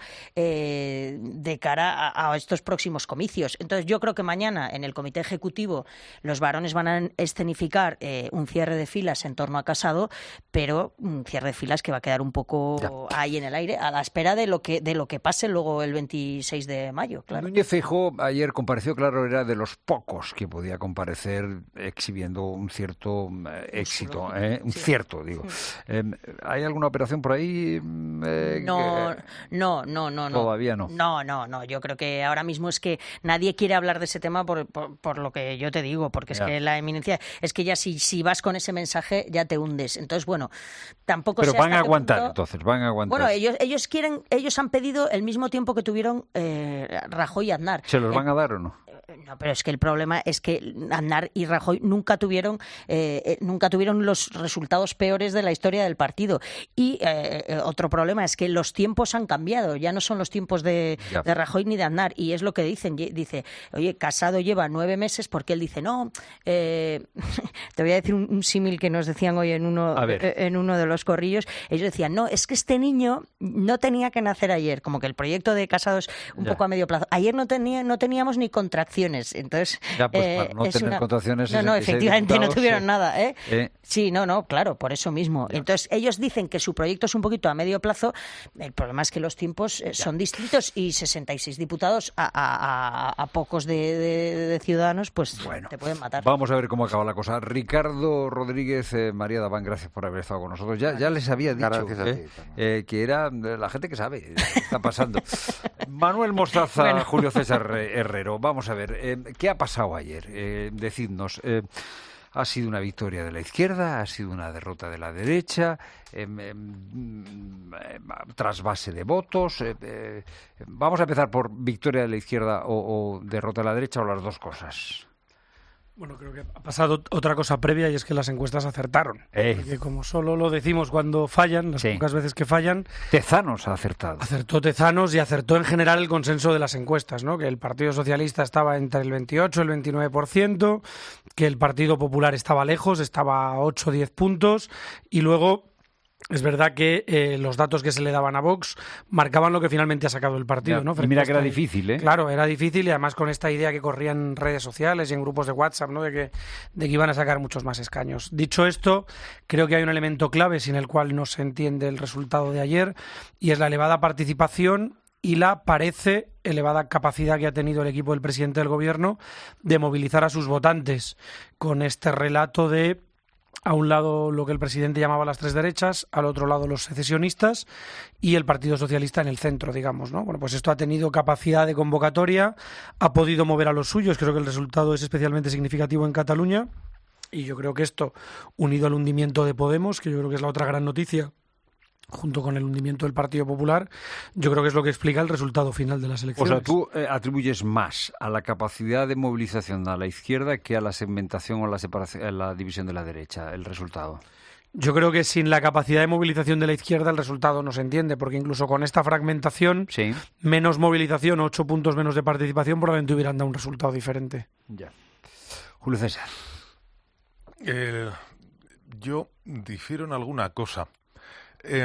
eh, de cara a, a estos próximos comicios. Entonces yo creo que mañana en el comité ejecutivo los varones van a escenificar eh, un cierre de filas en torno a Casado, pero un cierre de filas que va a quedar un poco ya. ahí en el aire, a la espera de lo que de lo que pase luego el veintiséis de mayo. Claro. Núñez Feijóo ayer compareció, claro, era de los pocos que podía comparecer exhibiendo un cierto eh, éxito, ¿eh? un sí. cierto, digo. Sí. Eh, ¿Hay alguna operación por ahí? Eh, no, que... no, no, no, no. Todavía no. No, no, no. Yo creo que ahora mismo es que nadie quiere hablar de ese tema por, por, por lo que yo te digo, porque ya. es que la eminencia, es que ya si, si vas con ese mensaje ya te hundes. Entonces, bueno, tampoco Pero sé van a aguantar, punto... entonces, van a aguantar. Bueno, ellos ellos quieren, ellos han pedido el mismo tiempo que tuvieron eh, Rajoy y Aznar. ¿Se los van eh, a dar o no? No, pero es que el problema es que Aznar y Rajoy nunca tuvieron eh, nunca tuvieron los resultados peores de la historia del partido. Y eh, otro problema es que los tiempos han cambiado. Ya no son los tiempos de, de Rajoy ni de Aznar. Y es lo que dicen. Dice, oye, Casado lleva nueve meses porque él dice, no, eh, te voy a decir un, un símil que nos decían hoy en uno, en uno de los corrillos. Ellos decían, no, es que este niño no tenía que nacer ayer. Como que el proyecto de Casado es un ya. poco a medio plazo. Ayer no, tenía, no teníamos ni contracciones. Entonces, ya, pues, eh, para no es tener una... contracciones, no, no, efectivamente diputados, no tuvieron sí. nada, ¿eh? ¿eh? Sí, no, no, claro, por eso mismo. Ya. Entonces, ellos dicen que su proyecto es un poquito a medio plazo. El problema es que los tiempos eh, son distintos y sesenta y seis diputados a, a, a, a pocos de, de, de ciudadanos, pues bueno, te pueden matar. Vamos a ver cómo acaba la cosa. Ricardo Rodríguez, eh, María Daván, gracias por haber estado con nosotros. Ya, ya les había dicho eh, eh, que era la gente que sabe qué está pasando. Manuel Mostaza, bueno. Julio César Herrero, vamos a ver, eh, ¿qué ha pasado ayer? Eh, decidnos, eh, ¿ha sido una victoria de la izquierda? ¿Ha sido una derrota de la derecha? Eh, eh, eh, ¿Trasvase de votos? Eh, eh, ¿Vamos a empezar por victoria de la izquierda o, o derrota de la derecha o las dos cosas? Bueno, creo que ha pasado otra cosa previa y es que las encuestas acertaron. Eh. Porque como solo lo decimos cuando fallan, las sí. pocas veces que fallan... Tezanos ha acertado. Acertó Tezanos y acertó en general el consenso de las encuestas, ¿no? Que el Partido Socialista estaba entre el veintiocho y el veintinueve por ciento, que el Partido Popular estaba lejos, estaba a ocho o diez puntos, y luego... Es verdad que eh, los datos que se le daban a Vox marcaban lo que finalmente ha sacado el partido, ya, ¿no? Y mira que era difícil, ¿eh? Claro, era difícil y además con esta idea que corría en redes sociales y en grupos de WhatsApp, ¿no? De que, de que iban a sacar muchos más escaños. Dicho esto, creo que hay un elemento clave sin el cual no se entiende el resultado de ayer y es la elevada participación y la, parece, elevada capacidad que ha tenido el equipo del presidente del gobierno de movilizar a sus votantes con este relato de... A un lado lo que el presidente llamaba las tres derechas, al otro lado los secesionistas y el Partido Socialista en el centro, digamos, ¿no? Bueno, pues esto ha tenido capacidad de convocatoria, ha podido mover a los suyos, creo que el resultado es especialmente significativo en Cataluña y yo creo que esto, unido al hundimiento de Podemos, que yo creo que es la otra gran noticia, junto con el hundimiento del Partido Popular, yo creo que es lo que explica el resultado final de las elecciones. O sea, tú eh, atribuyes más a la capacidad de movilización a la izquierda que a la segmentación o la separación, a la división de la derecha, el resultado. Yo creo que sin la capacidad de movilización de la izquierda el resultado no se entiende, porque incluso con esta fragmentación, sí. menos movilización, ocho puntos menos de participación, probablemente hubieran dado un resultado diferente. Ya. Julio César. Eh, yo difiero en alguna cosa. Eh,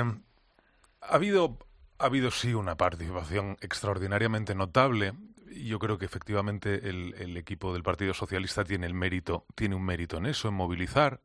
ha habido ha habido sí una participación extraordinariamente notable. Yo creo que efectivamente el, el equipo del Partido Socialista tiene el mérito, tiene un mérito en eso, en movilizar,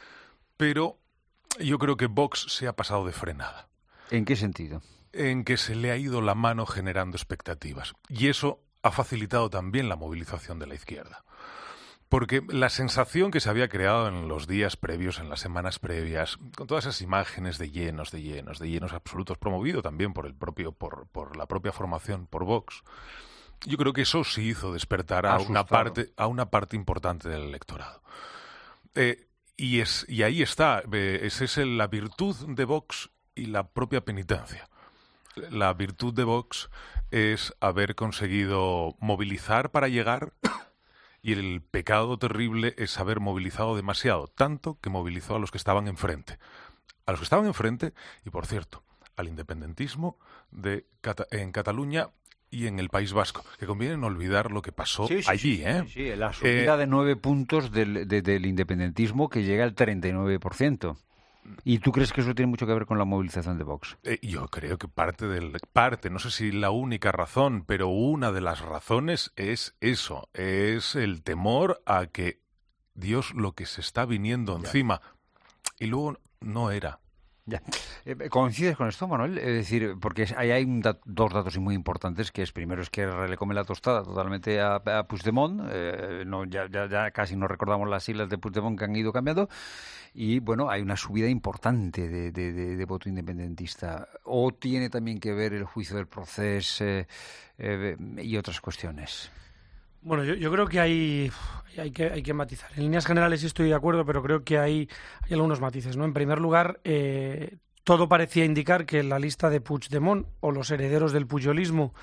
pero yo creo que Vox se ha pasado de frenada. ¿En qué sentido? En que se le ha ido la mano generando expectativas. Y eso ha facilitado también la movilización de la izquierda. Porque la sensación que se había creado en los días previos, en las semanas previas, con todas esas imágenes de llenos, de llenos, de llenos absolutos, promovido también por el propio, por, por la propia formación, por Vox, yo creo que eso sí hizo despertar a una parte, a una parte importante del electorado. Eh, y es, y ahí está, eh, esa es el, la virtud de Vox y la propia penitencia. La virtud de Vox es haber conseguido movilizar para llegar. Y el pecado terrible es haber movilizado demasiado, tanto que movilizó a los que estaban enfrente. A los que estaban enfrente, y por cierto, al independentismo de Cata- en Cataluña y en el País Vasco, que conviene no olvidar lo que pasó sí, sí, allí. Sí, ¿eh? sí, sí, la subida eh, de nueve puntos del, de, del independentismo que llega al treinta y nueve por ciento. ¿Y tú crees que eso tiene mucho que ver con la movilización de Vox? Eh, yo creo que parte del parte, no sé si la única razón, pero una de las razones es eso, es el temor a que Dios lo que se está viniendo ya. encima. Y luego no era. Ya. Eh, ¿Coincides con esto, Manuel? Es decir, porque ahí hay un dat- dos datos muy importantes, que es primero es que le come la tostada totalmente a, a Puigdemont, eh, no, ya, ya, ya casi no recordamos las siglas de Puigdemont que han ido cambiando, y bueno, hay una subida importante de, de, de, de voto independentista. ¿O tiene también que ver el juicio del proceso eh, eh, y otras cuestiones? Bueno, yo, yo creo que hay, hay, que, hay que matizar. En líneas generales sí estoy de acuerdo, pero creo que hay, hay algunos matices, ¿no? En primer lugar, eh, todo parecía indicar que la lista de Puigdemont o los herederos del pujolismo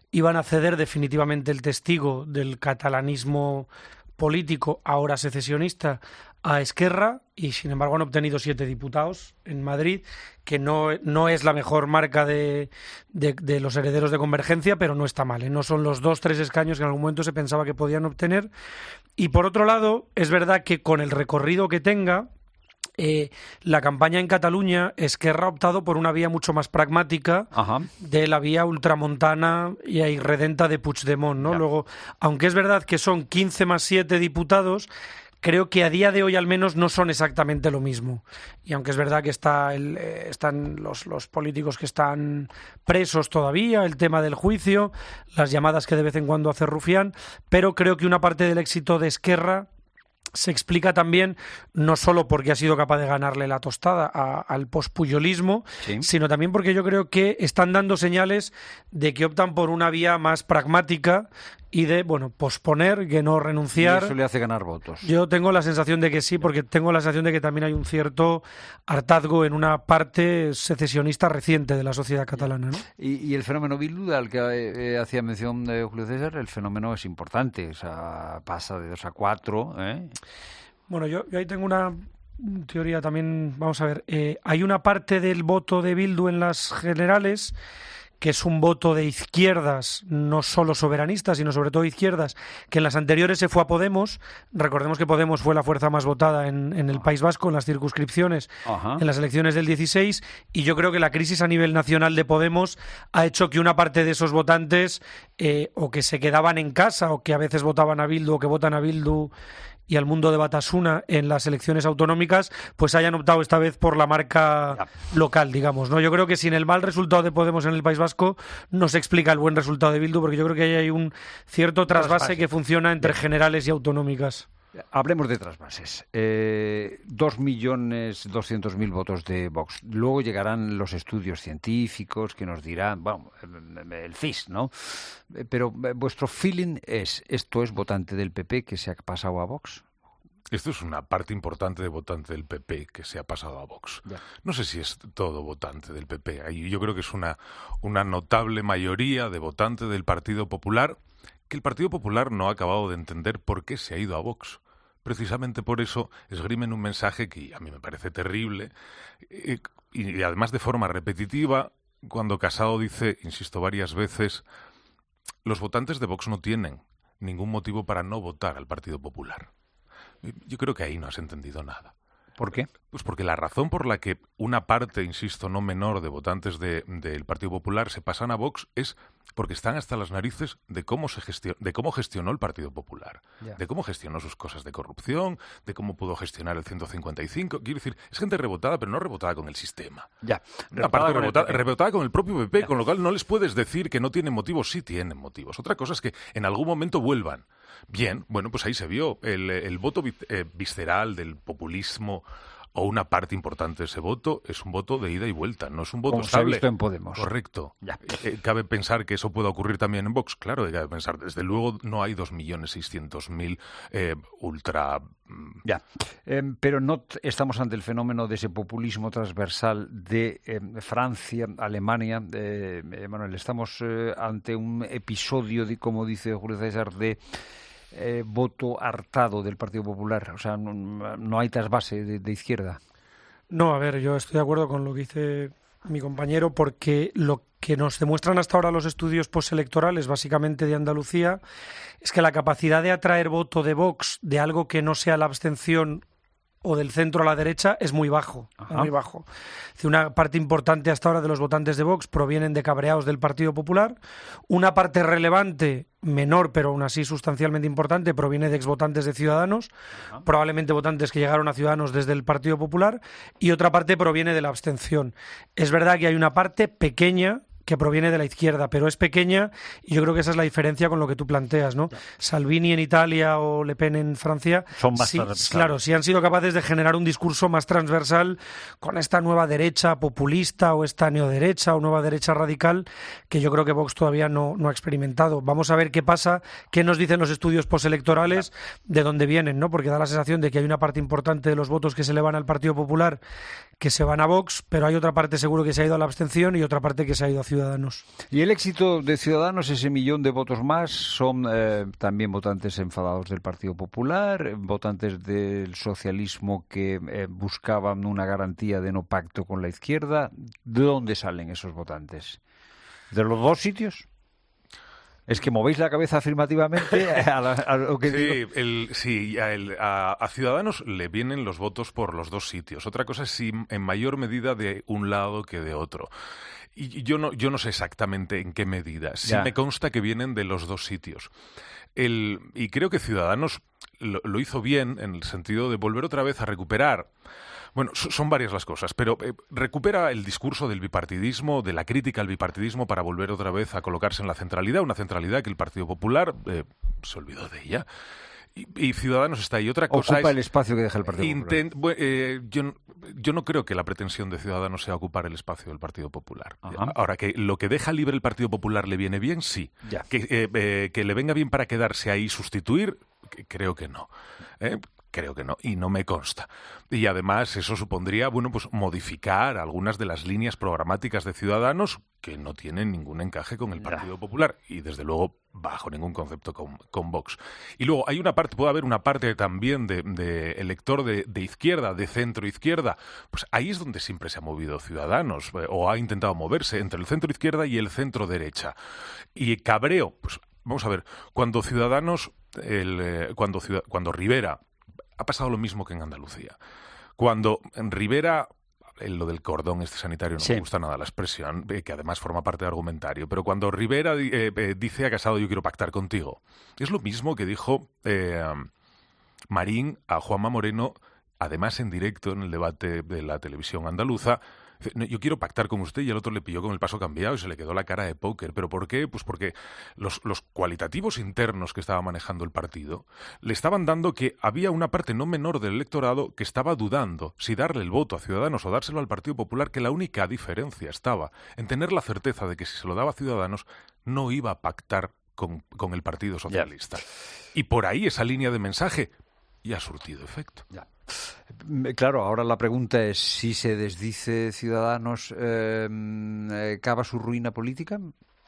iban a ceder definitivamente el testigo del catalanismo político, ahora secesionista, a Esquerra, y sin embargo han obtenido siete diputados en Madrid, que no, no es la mejor marca de, de, de los herederos de Convergencia, pero no está mal, ¿eh? No son los dos, tres escaños que en algún momento se pensaba que podían obtener. Y por otro lado, es verdad que con el recorrido que tenga, Eh, la campaña en Cataluña, Esquerra ha optado por una vía mucho más pragmática, Ajá. de la vía ultramontana y irredenta de Puigdemont, ¿no? Ya. Luego, aunque es verdad que son quince más siete diputados, creo que a día de hoy al menos no son exactamente lo mismo. Y aunque es verdad que está el, eh, están los, los políticos que están presos todavía, el tema del juicio, las llamadas que de vez en cuando hace Rufián, pero creo que una parte del éxito de Esquerra se explica también no solo porque ha sido capaz de ganarle la tostada a, al pospuyolismo, sí. sino también porque yo creo que están dando señales de que optan por una vía más pragmática y de, bueno, posponer, que no renunciar. Y eso le hace ganar votos. Yo tengo la sensación de que sí, porque tengo la sensación de que también hay un cierto hartazgo en una parte secesionista reciente de la sociedad catalana, ¿no? Y, y el fenómeno Bildu, al que eh, hacía mención de Julio César, el fenómeno es importante, o sea, pasa de dos a cuatro, ¿eh? Bueno, yo, yo ahí tengo una teoría también, vamos a ver, eh, hay una parte del voto de Bildu en las generales que es un voto de izquierdas, no solo soberanistas, sino sobre todo izquierdas, que en las anteriores se fue a Podemos. Recordemos que Podemos fue la fuerza más votada en, en el País Vasco, en las circunscripciones, Ajá. en las elecciones del dieciséis, y yo creo que la crisis a nivel nacional de Podemos ha hecho que una parte de esos votantes, eh, o que se quedaban en casa, o que a veces votaban a Bildu, o que votan a Bildu y al mundo de Batasuna en las elecciones autonómicas, pues hayan optado esta vez por la marca ya. local, digamos, ¿no? Yo creo que sin el mal resultado de Podemos en el País Vasco no se explica el buen resultado de Bildu, porque yo creo que ahí hay un cierto trasvase, trasvase. que funciona entre Bien. generales y autonómicas. Hablemos de trasvases. Eh, dos millones doscientos mil votos de Vox. Luego llegarán los estudios científicos que nos dirán, bueno, el C I S, ¿no? Pero vuestro feeling es, ¿esto es votante del P P que se ha pasado a Vox? Esto es una parte importante de votante del P P que se ha pasado a Vox. Ya. No sé si es todo votante del P P. Yo creo que es una, una notable mayoría de votante del Partido Popular, que el Partido Popular no ha acabado de entender por qué se ha ido a Vox. Precisamente por eso esgrimen un mensaje que a mí me parece terrible y, y además de forma repetitiva, cuando Casado dice, insisto varias veces, los votantes de Vox no tienen ningún motivo para no votar al Partido Popular. Yo creo que ahí no has entendido nada. ¿Por qué? Pues porque la razón por la que una parte, insisto, no menor de votantes de, del Partido Popular se pasan a Vox es porque están hasta las narices de cómo se gestionó, de cómo gestionó el Partido Popular, yeah. de cómo gestionó sus cosas de corrupción, de cómo pudo gestionar el ciento cincuenta y cinco. Quiero decir, es gente rebotada, pero no rebotada con el sistema. Ya. Aparte, con rebotada, rebotada con el propio P P, ya. con lo cual no les puedes decir que no tienen motivos. Sí tienen motivos. Otra cosa es que en algún momento vuelvan. Bien, bueno, pues ahí se vio el, el voto eh, visceral del populismo, o una parte importante de ese voto es un voto de ida y vuelta, no es un voto Como estable. Se ha visto en Podemos. Correcto. Ya. Eh, ¿Cabe pensar que eso pueda ocurrir también en Vox? Claro, cabe pensar. Desde luego no hay dos millones seiscientos mil eh, ultra... Ya, eh, pero no t- estamos ante el fenómeno de ese populismo transversal de eh, Francia, Alemania. Eh, Manuel, estamos eh, ante un episodio, de, como dice Julio César, de... Eh, voto hartado del Partido Popular, o sea, no, no hay trasvase de, de izquierda. No, a ver, yo estoy de acuerdo con lo que dice mi compañero, porque lo que nos demuestran hasta ahora los estudios postelectorales, básicamente de Andalucía, es que la capacidad de atraer voto de Vox de algo que no sea la abstención o del centro a la derecha es muy bajo, Ajá. muy bajo. Una parte importante hasta ahora de los votantes de Vox provienen de cabreados del Partido Popular, una parte relevante, menor pero aún así sustancialmente importante, proviene de exvotantes de Ciudadanos, Ajá. probablemente votantes que llegaron a Ciudadanos desde el Partido Popular, y otra parte proviene de la abstención. Es verdad que hay una parte pequeña que proviene de la izquierda, pero es pequeña, y yo creo que esa es la diferencia con lo que tú planteas, ¿no? Ya. Salvini en Italia o Le Pen en Francia, son más sí, claro, sí han sido capaces de generar un discurso más transversal con esta nueva derecha populista o esta neoderecha o nueva derecha radical que yo creo que Vox todavía no, no ha experimentado. Vamos a ver qué pasa, qué nos dicen los estudios postelectorales, ya. de dónde vienen, ¿no? Porque da la sensación de que hay una parte importante de los votos que se le van al Partido Popular que se van a Vox, pero hay otra parte seguro que se ha ido a la abstención y otra parte que se ha ido a Ciudadanos. Ciudadanos. Y el éxito de Ciudadanos, ese millón de votos más, son eh, también votantes enfadados del Partido Popular, votantes del socialismo que eh, buscaban una garantía de no pacto con la izquierda. ¿De dónde salen esos votantes? ¿De los dos sitios? Es que movéis la cabeza afirmativamente a, la, a lo que sí, digo. El, sí, a, el, a, a Ciudadanos le vienen los votos por los dos sitios. Otra cosa es si en mayor medida de un lado que de otro. Y yo no, yo no sé exactamente en qué medida. Sí Ya. me consta que vienen de los dos sitios. El, y creo que Ciudadanos lo, lo hizo bien en el sentido de volver otra vez a recuperar. Bueno, son varias las cosas, pero eh, recupera el discurso del bipartidismo, de la crítica al bipartidismo para volver otra vez a colocarse en la centralidad, una centralidad que el Partido Popular eh, se olvidó de ella. Y, y Ciudadanos está ahí. Otra cosa Ocupa es, el espacio que deja el Partido intent, Popular. eh, yo, yo no creo que la pretensión de Ciudadanos sea ocupar el espacio del Partido Popular. Ajá. Ahora, que lo que deja libre el Partido Popular le viene bien, sí. Ya. Que, eh, eh, que le venga bien para quedarse ahí y sustituir, creo que no. ¿Eh? Creo que no, y no me consta. Y además eso supondría, bueno, pues modificar algunas de las líneas programáticas de Ciudadanos que no tienen ningún encaje con el Partido Popular y desde luego bajo ningún concepto con, con Vox. Y luego hay una parte, puede haber una parte también de, de elector de, de izquierda, de centro izquierda, pues ahí es donde siempre se ha movido Ciudadanos, eh, o ha intentado moverse entre el centro izquierda y el centro derecha. Y cabreo, pues vamos a ver, cuando Ciudadanos, el, eh, cuando, cuando Rivera, ha pasado lo mismo que en Andalucía. Cuando en Rivera, en lo del cordón este sanitario no sí. me gusta nada la expresión, eh, que además forma parte del argumentario, pero cuando Rivera eh, eh, dice a Casado yo quiero pactar contigo, es lo mismo que dijo eh, Marín a Juanma Moreno, además en directo en el debate de la televisión andaluza. Yo quiero pactar con usted, y el otro le pilló con el paso cambiado y se le quedó la cara de póker. ¿Pero por qué? Pues porque los, los cualitativos internos que estaba manejando el partido le estaban dando que había una parte no menor del electorado que estaba dudando si darle el voto a Ciudadanos o dárselo al Partido Popular, que la única diferencia estaba en tener la certeza de que si se lo daba a Ciudadanos no iba a pactar con, con el Partido Socialista. Yeah. Y por ahí esa línea de mensaje ya ha surtido efecto. Yeah. Claro, ahora la pregunta es si se desdice Ciudadanos, eh, eh, ¿cava su ruina política?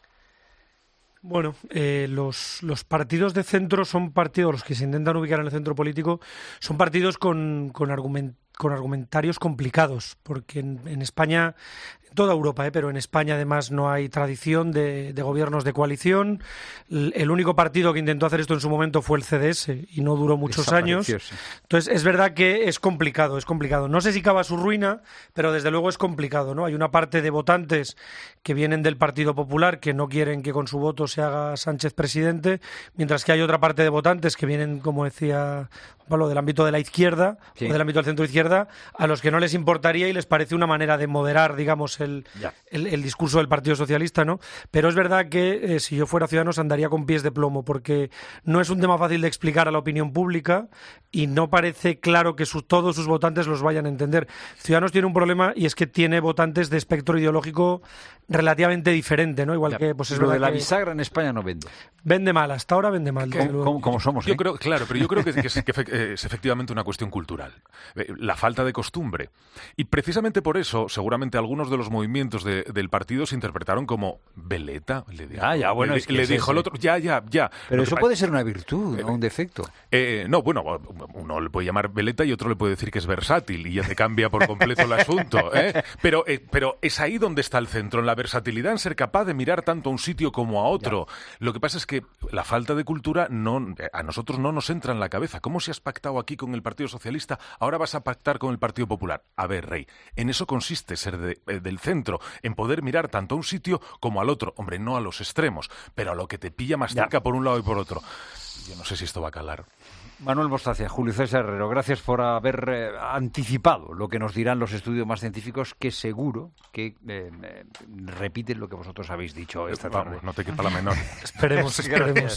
Bueno, eh, los, los partidos de centro son partidos, los que se intentan ubicar en el centro político, son partidos con, con, argument, con argumentarios complicados, porque en, en España, en toda Europa, eh, pero en España además no hay tradición de, de gobiernos de coalición. El, el único partido que intentó hacer esto en su momento fue el C D S y no duró muchos años. Sí. Entonces es verdad que es complicado, es complicado. No sé si cava su ruina, pero desde luego es complicado, ¿no? Hay una parte de votantes que vienen del Partido Popular que no quieren que con su voto se haga Sánchez presidente, mientras que hay otra parte de votantes que vienen, como decía Pablo, del ámbito de la izquierda sí. o del ámbito del centro izquierda, a los que no les importaría y les parece una manera de moderar, digamos, el, el, el discurso del Partido Socialista, ¿no? Pero es verdad que eh, si yo fuera Ciudadanos andaría con pies de plomo, porque no es un tema fácil de explicar a la opinión pública y no parece claro que su, todos sus votantes los vayan a entender. Ciudadanos tiene un problema y es que tiene votantes de espectro ideológico relativamente diferente, ¿no? Igual ya, que pues es lo verdad de la que bisagra en España no vende. Vende mal, hasta ahora vende mal. ¿Cómo, cómo, cómo somos? Yo eh? creo, claro, pero yo creo que, que, es, que es efectivamente una cuestión cultural. La falta de costumbre. Y precisamente por eso, seguramente algunos de los movimientos de, del partido se interpretaron como veleta. Le dijo, ah, ya, bueno, le, es que le es dijo ese. el otro, ya, ya, ya. Pero eso puede ser una virtud, no un defecto. Eh, no, bueno, uno le puede llamar veleta y otro le puede decir que es versátil y ya te cambia por completo el asunto. ¿eh? Pero, eh, pero es ahí donde está el centro, en la versatilidad, en ser capaz de mirar tanto a un sitio como a otro. Ya. Lo que pasa es que la falta de cultura no, a nosotros no nos entra en la cabeza. ¿Cómo si has pactado aquí con el Partido Socialista, ahora vas a pactar con el Partido Popular? A ver, Rey, en eso consiste ser de, eh, del centro, en poder mirar tanto a un sitio como al otro. Hombre, no a los extremos, pero a lo que te pilla más ya. cerca por un lado y por otro. Yo no sé si esto va a calar. Manuel Mostacia, Julio César Herrero, gracias por haber eh, anticipado lo que nos dirán los estudios más científicos, que seguro que eh, eh, repiten lo que vosotros habéis dicho esta tarde. Vamos, no te quepa la menor. Esperemos, esperemos.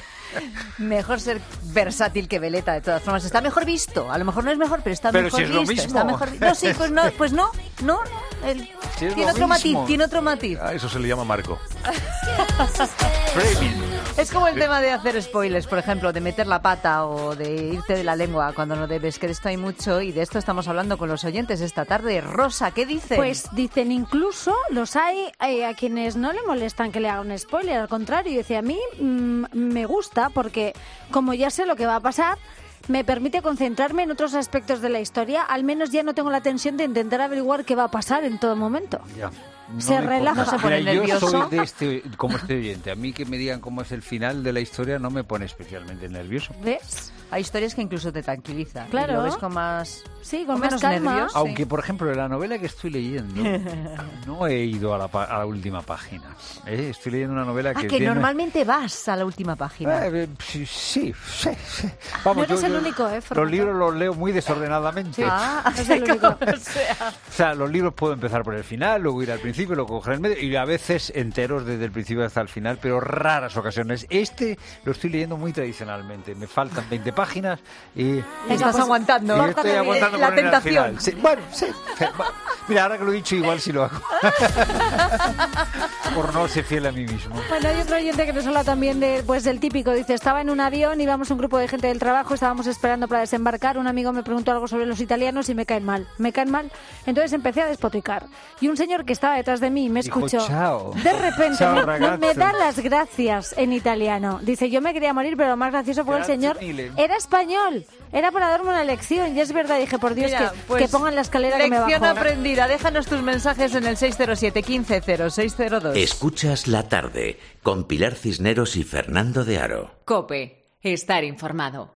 Mejor ser versátil que veleta, de todas formas. Está mejor visto. A lo mejor no es mejor, pero está pero mejor si es visto. Lo mismo. Está mejor... No, sí, pues no, pues no, no. El... Si tiene otro mismo. matiz, tiene otro matiz. Ah, eso se le llama marco. Framing. Es como el tema de hacer spoilers, por ejemplo, de meter la pata o de irte de la lengua cuando no debes, que de esto hay mucho y de esto estamos hablando con los oyentes esta tarde. Rosa, ¿qué dicen? Pues dicen incluso, los hay eh, a quienes no le molestan que le haga un spoiler, al contrario, dice, a mí mmm, me gusta porque como ya sé lo que va a pasar, me permite concentrarme en otros aspectos de la historia, al menos ya no tengo la tensión de intentar averiguar qué va a pasar en todo momento. Ya. No se relaja, importa. se pone Mira, nervioso. Yo soy de este, como este oyente. A mí que me digan cómo es el final de la historia no me pone especialmente nervioso. ¿Ves? Hay historias que incluso te tranquilizan. Claro. Y lo ves con más... Sí, con con más menos calma. nervios. Aunque, por ejemplo, de la novela que estoy leyendo, no he ido a la, pa- a la última página. ¿eh? Estoy leyendo una novela Ah, que... que tiene... normalmente vas a la última página. Eh, eh, sí, sí, sí, sí. No eres el único, ¿eh, Fernando? Los libros los leo muy desordenadamente. Sí. Ah, es el único. o sea... O sea, los libros puedo empezar por el final, luego ir al principio, luego coger el medio, y a veces enteros desde el principio hasta el final, pero raras ocasiones. Este lo estoy leyendo muy tradicionalmente. Me faltan veinte páginas y... Estás pues, aguantando. y estoy aguantando la por ir al tentación. final. Sí, bueno, sí. Mira, ahora que lo he dicho, igual sí lo hago. Por no ser fiel a mí mismo. Bueno, hay otro oyente que nos habla también de, pues, del típico. Dice, estaba en un avión, íbamos un grupo de gente del trabajo, estábamos esperando para desembarcar. Un amigo me preguntó algo sobre los italianos y me caen mal. Me caen mal. Entonces empecé a despotricar. Y un señor que estaba detrás de mí me Dijo, escuchó. "Ciao". De repente Ciao, me, ragazzo. me da las gracias en italiano. Dice, yo me quería morir, pero lo más gracioso fue Grazie el señor. mille. Era español. Era para darme una lección. Y es verdad, dije, por Dios, Mira, que, pues, que pongan la escalera que me lección bajo. aprendida. Déjanos tus mensajes en el seis cero siete, uno cinco cero seis cero dos. Escuchas la tarde con Pilar Cisneros y Fernando de Aro. COPE. Estar informado.